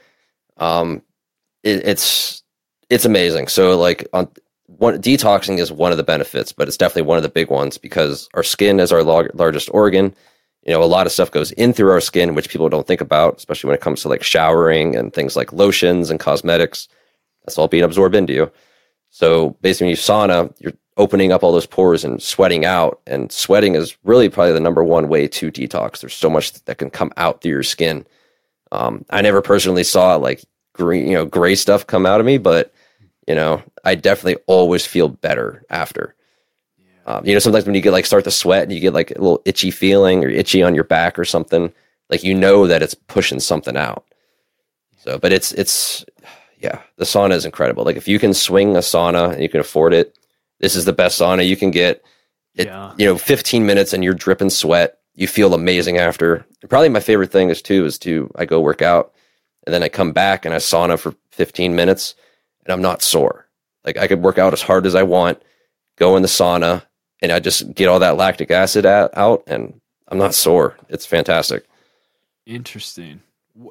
It's amazing. So like detoxing is one of the benefits, but it's definitely one of the big ones because our skin is our largest organ. A lot of stuff goes in through our skin, which people don't think about, especially when it comes to like showering and things like lotions and cosmetics. That's all being absorbed into you. So basically when you sauna, you're opening up all those pores and sweating out, and sweating is really probably the number one way to detox. There's so much that can come out through your skin. I never personally saw like green, gray stuff come out of me, but I definitely always feel better after. Sometimes when you get like start to sweat and you get like a little itchy feeling or itchy on your back or something, like that it's pushing something out. So, but it's the sauna is incredible. Like if you can swing a sauna and you can afford it, this is the best sauna you can get. 15 minutes and you're dripping sweat. You feel amazing after. And probably my favorite thing is I go work out and then I come back and I sauna for 15 minutes and I'm not sore. Like I could work out as hard as I want, go in the sauna, and I just get all that lactic acid out and I'm not sore. It's fantastic. Interesting.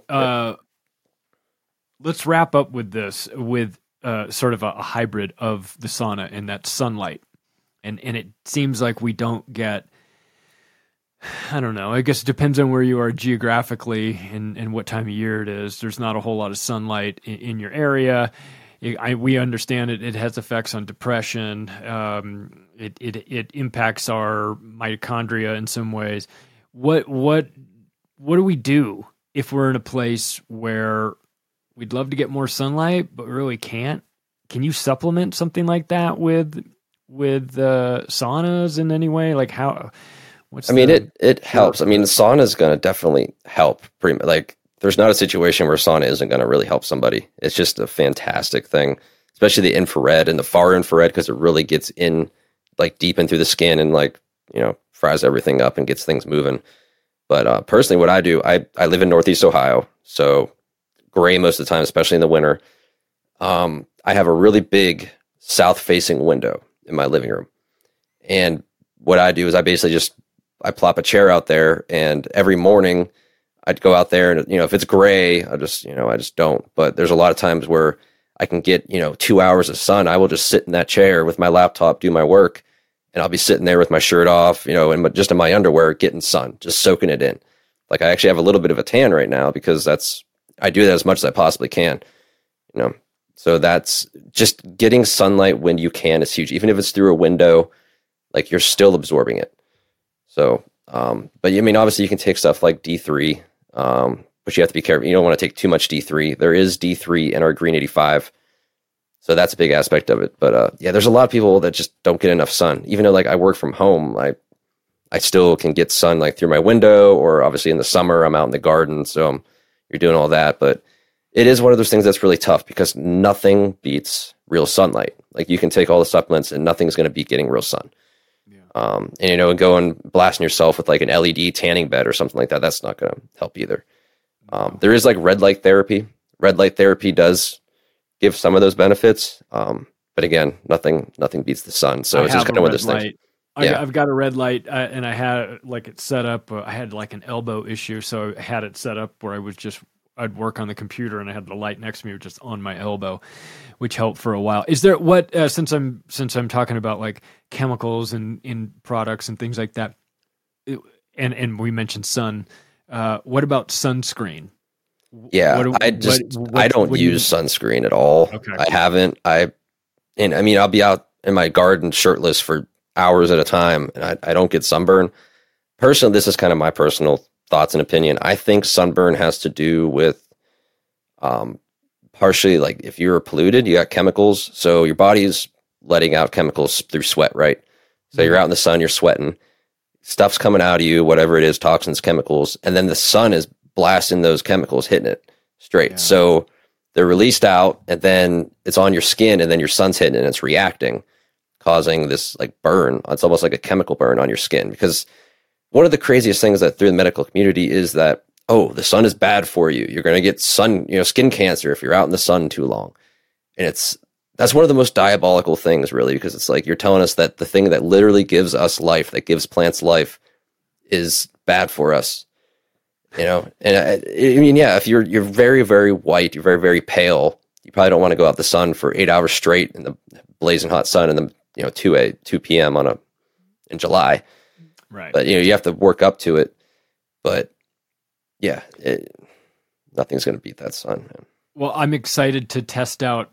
Let's wrap up with this, with sort of a hybrid of the sauna and that sunlight. And it seems like we don't get, I don't know, I guess it depends on where you are geographically and what time of year it is. There's not a whole lot of sunlight in your area. We understand it has effects on depression. It impacts our mitochondria in some ways. What do we do if we're in a place where we'd love to get more sunlight, but really can't? Can you supplement something like that with saunas in any way? Like how? It helps. The sauna is going to definitely help. Pretty much, like there's not a situation where sauna isn't going to really help somebody. It's just a fantastic thing, especially the infrared and the far infrared, because it really gets in like deep in through the skin and like, fries everything up and gets things moving. But personally, what I do, I live in Northeast Ohio, so gray most of the time, especially in the winter. I have a really big south-facing window in my living room. And what I do is I plop a chair out there, and every morning I'd go out there and, if it's gray, I just don't. But there's a lot of times where I can get, 2 hours of sun. I will just sit in that chair with my laptop, do my work, and I'll be sitting there with my shirt off, and just in my underwear, getting sun, just soaking it in. Like I actually have a little bit of a tan right now because I do that as much as I possibly can, So that's just getting sunlight when you can is huge. Even if it's through a window, like you're still absorbing it. So, but obviously you can take stuff like D3, but you have to be careful. You don't want to take too much D3. There is D3 in our Green 85. So that's a big aspect of it. But there's a lot of people that just don't get enough sun. Even though like I work from home, I still can get sun like through my window, or obviously in the summer I'm out in the garden. So you're doing all that, but it is one of those things that's really tough because nothing beats real sunlight. Like you can take all the supplements and nothing's going to beat getting real sun. Yeah. And go and blasting yourself with like an LED tanning bed or something like that. That's not going to help either. There is like red light therapy. Red light therapy does give some of those benefits. But But again, nothing beats the sun. So it's just kind of one of those things. I've got a red light, and I had it set up. I had like an elbow issue, so I had it set up where I'd work on the computer, and I had the light next to me, just on my elbow, which helped for a while. Is there since I'm talking about like chemicals and in products and things like that, and we mentioned sun. What about sunscreen? Yeah, I don't use sunscreen at all. Okay. I haven't. I mean, I'll be out in my garden shirtless for hours at a time, and I don't get sunburn. Personally, this is kind of my personal thoughts and opinion. I think sunburn has to do with partially like if you're polluted, you got chemicals. So your body's letting out chemicals through sweat, right? So you're out in the sun, you're sweating. Stuff's coming out of you, whatever it is, toxins, chemicals, and then the sun is blasting those chemicals, hitting it straight. Yeah. So they're released out, and then it's on your skin, and then your sun's hitting it, and it's reacting, causing this like burn. It's almost like a chemical burn on your skin. Because one of the craziest things that through the medical community is that, oh, the sun is bad for you. You're going to get skin cancer if you're out in the sun too long. And that's one of the most diabolical things, really, because it's like you're telling us that the thing that literally gives us life, that gives plants life, is bad for us. And I mean, yeah, if you're very, very white, you're very, very pale, you probably don't want to go out the sun for 8 hours straight in the blazing hot sun in the 2 p.m. in July. Right. But you have to work up to it. But yeah, nothing's going to beat that sun, man. Well, I'm excited to test out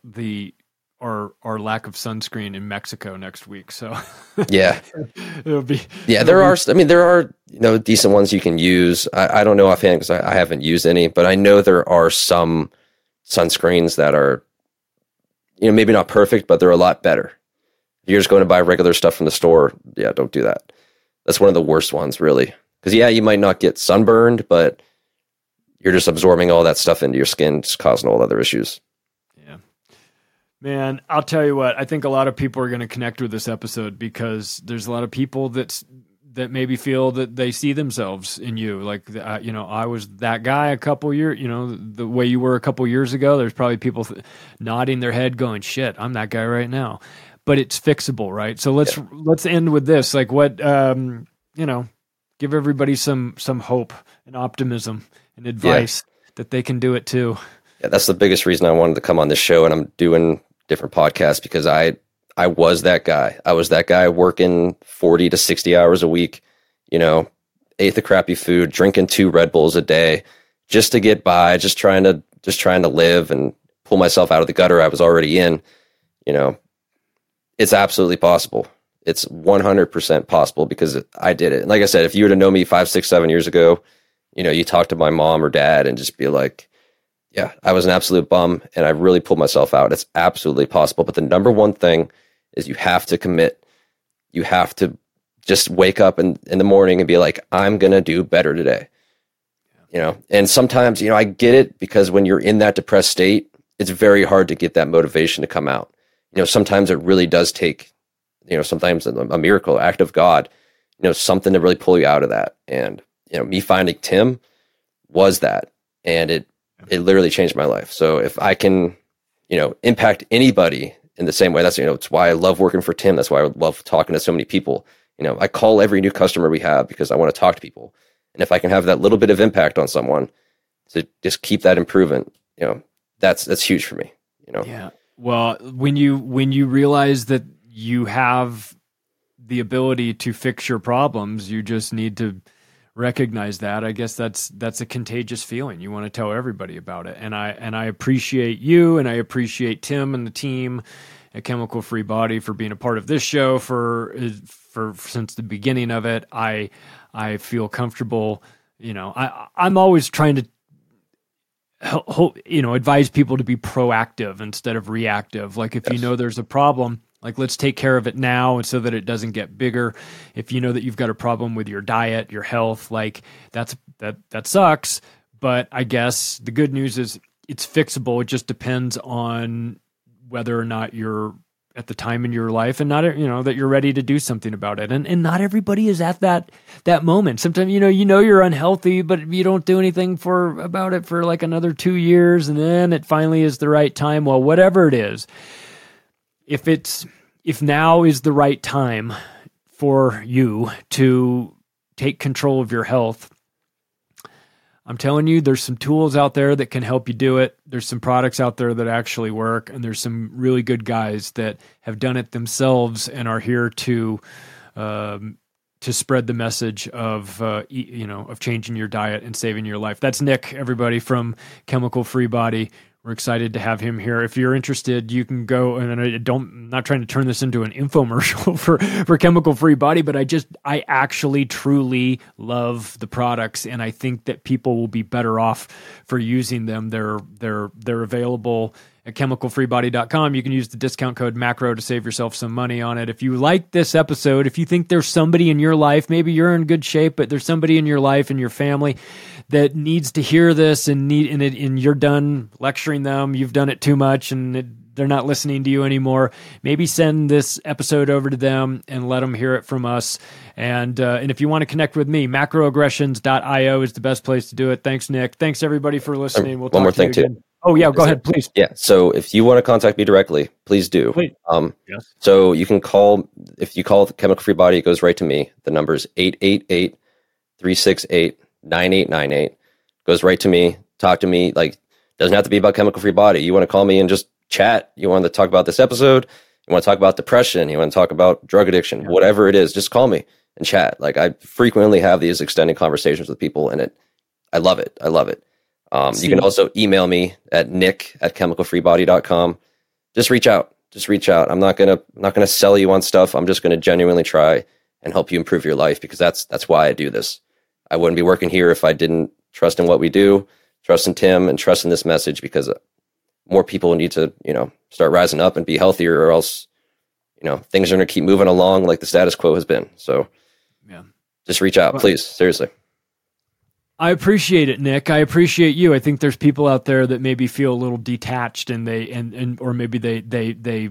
our lack of sunscreen in Mexico next week. So yeah, there are decent ones you can use. I don't know offhand because I haven't used any, but I know there are some sunscreens that are, maybe not perfect, but they're a lot better. If you're just going to buy regular stuff from the store, yeah, don't do that. That's one of the worst ones, really. Because yeah, you might not get sunburned, but you're just absorbing all that stuff into your skin, just causing all other issues. Yeah. Man, I'll tell you what, I think a lot of people are going to connect with this episode because there's a lot of people that maybe feel that they see themselves in you. Like, I was that guy a couple years, the way you were a couple years ago. There's probably people nodding their head going, shit, I'm that guy right now. But it's fixable, right? So let's end with this. Like what, give everybody some hope and optimism and advice that they can do it too. Yeah, that's the biggest reason I wanted to come on this show, and I'm doing different podcasts because I was that guy. I was that guy working 40 to 60 hours a week, ate the crappy food, drinking 2 Red Bulls a day just to get by, just trying to live and pull myself out of the gutter I was already in. It's absolutely possible. It's 100% possible because I did it. And like I said, if you were to know me 5, 6, 7 years ago, you talk to my mom or dad and just be like, yeah, I was an absolute bum and I really pulled myself out. It's absolutely possible. But the number one thing is you have to commit. You have to just wake up in the morning and be like, I'm going to do better today. And sometimes, I get it because when you're in that depressed state, it's very hard to get that motivation to come out. Sometimes it really does take, sometimes a miracle, act of God, something to really pull you out of that. And, me finding Tim was that. And it literally changed my life. So if I can, impact anybody in the same way, that's, it's why I love working for Tim. That's why I love talking to so many people. I call every new customer we have because I want to talk to people. And if I can have that little bit of impact on someone to just keep that improvement, that's huge for me, Yeah. Well, when you realize that you have the ability to fix your problems, you just need to recognize that. I guess that's a contagious feeling. You want to tell everybody about it. And I appreciate you, and I appreciate Tim and the team at Chemical Free Body for being a part of this show for since the beginning of it. I feel comfortable. I'm always trying to advise people to be proactive instead of reactive. Like if you know there's a problem, like let's take care of it now and so that it doesn't get bigger. If you know that you've got a problem with your diet, your health, like that sucks. But I guess the good news is it's fixable. It just depends on whether or not you're at the time in your life and not, that you're ready to do something about it. And not everybody is at that moment. Sometimes, you're unhealthy, but you don't do anything about it for like another 2 years. And then it finally is the right time. Well, whatever it is, if now is the right time for you to take control of your health, I'm telling you, there's some tools out there that can help you do it. There's some products out there that actually work, and there's some really good guys that have done it themselves and are here to spread the message of of changing your diet and saving your life. That's Nick, everybody, from Chemical Free Body. We're excited to have him here. If you're interested, you can go, and I'm not trying to turn this into an infomercial for Chemical Free Body, but I actually truly love the products, and I think that people will be better off for using them. They're available at chemicalfreebody.com. You can use the discount code MACRO to save yourself some money on it. If you like this episode, if you think there's somebody in your life, maybe you're in good shape, but there's somebody in your life, in your family, that needs to hear this and you're done lecturing them, you've done it too much, and they're not listening to you anymore, maybe send this episode over to them and let them hear it from us. And if you want to connect with me, macroaggressions.io is the best place to do it. Thanks, Nick. Thanks, everybody, for listening. We'll One more talk to you thing, again. too. Oh, yeah, go ahead, please. Yeah, so if you want to contact me directly, please do. Please. Yes. So you can call, if you call the Chemical Free Body, it goes right to me. The number is 888-368-9898. Goes right to me. Talk to me. Like, doesn't have to be about Chemical Free Body. You want to call me and just chat. You want to talk about this episode. You want to talk about depression. You want to talk about drug addiction, whatever it is, just call me and chat. Like, I frequently have these extended conversations with people, and I love it. I love it. You can also email me at nick@chemicalfreebody.com. Just reach out. I'm not gonna sell you on stuff. I'm just gonna genuinely try and help you improve your life, because that's why I do this. I wouldn't be working here if I didn't trust in what we do, trust in Tim, and trust in this message, because more people need to, start rising up and be healthier, or else, things are going to keep moving along like the status quo has been. So just reach out, please. Seriously. I appreciate it, Nick. I appreciate you. I think there's people out there that maybe feel a little detached, and or maybe they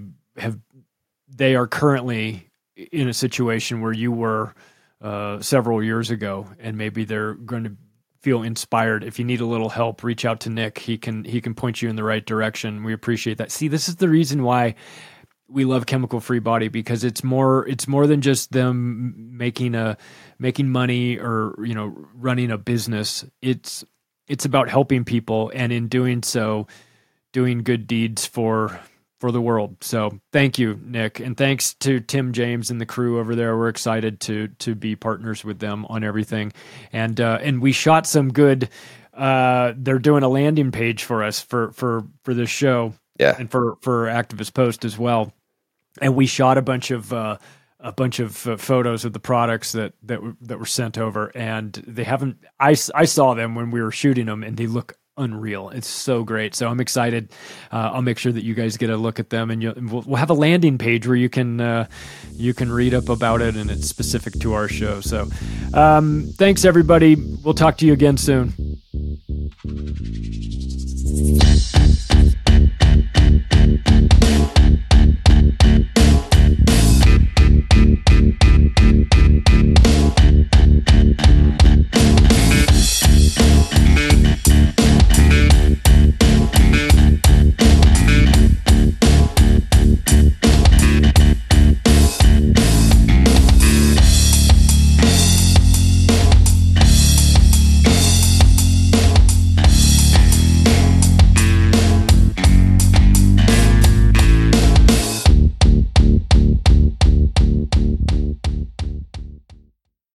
are currently in a situation where you were several years ago, and maybe they're going to feel inspired. If you need a little help, reach out to Nick. He can point you in the right direction. We appreciate that. See, this is the reason why we love Chemical Free Body, because it's more than just them making money or running a business. It's about helping people, and in doing so, doing good deeds for the world. So thank you, Nick, and thanks to Tim James and the crew over there. We're excited to be partners with them on everything, and we shot some good. They're doing a landing page for us for this show. Yeah. And for Activist Post as well. And we shot a bunch of photos of the products that were sent over, and they haven't, I saw them when we were shooting them, and they look unreal. It's so great. So I'm excited. I'll make sure that you guys get a look at them, and we'll have a landing page where you can read up about it, and it's specific to our show. So thanks, everybody. We'll talk to you again soon.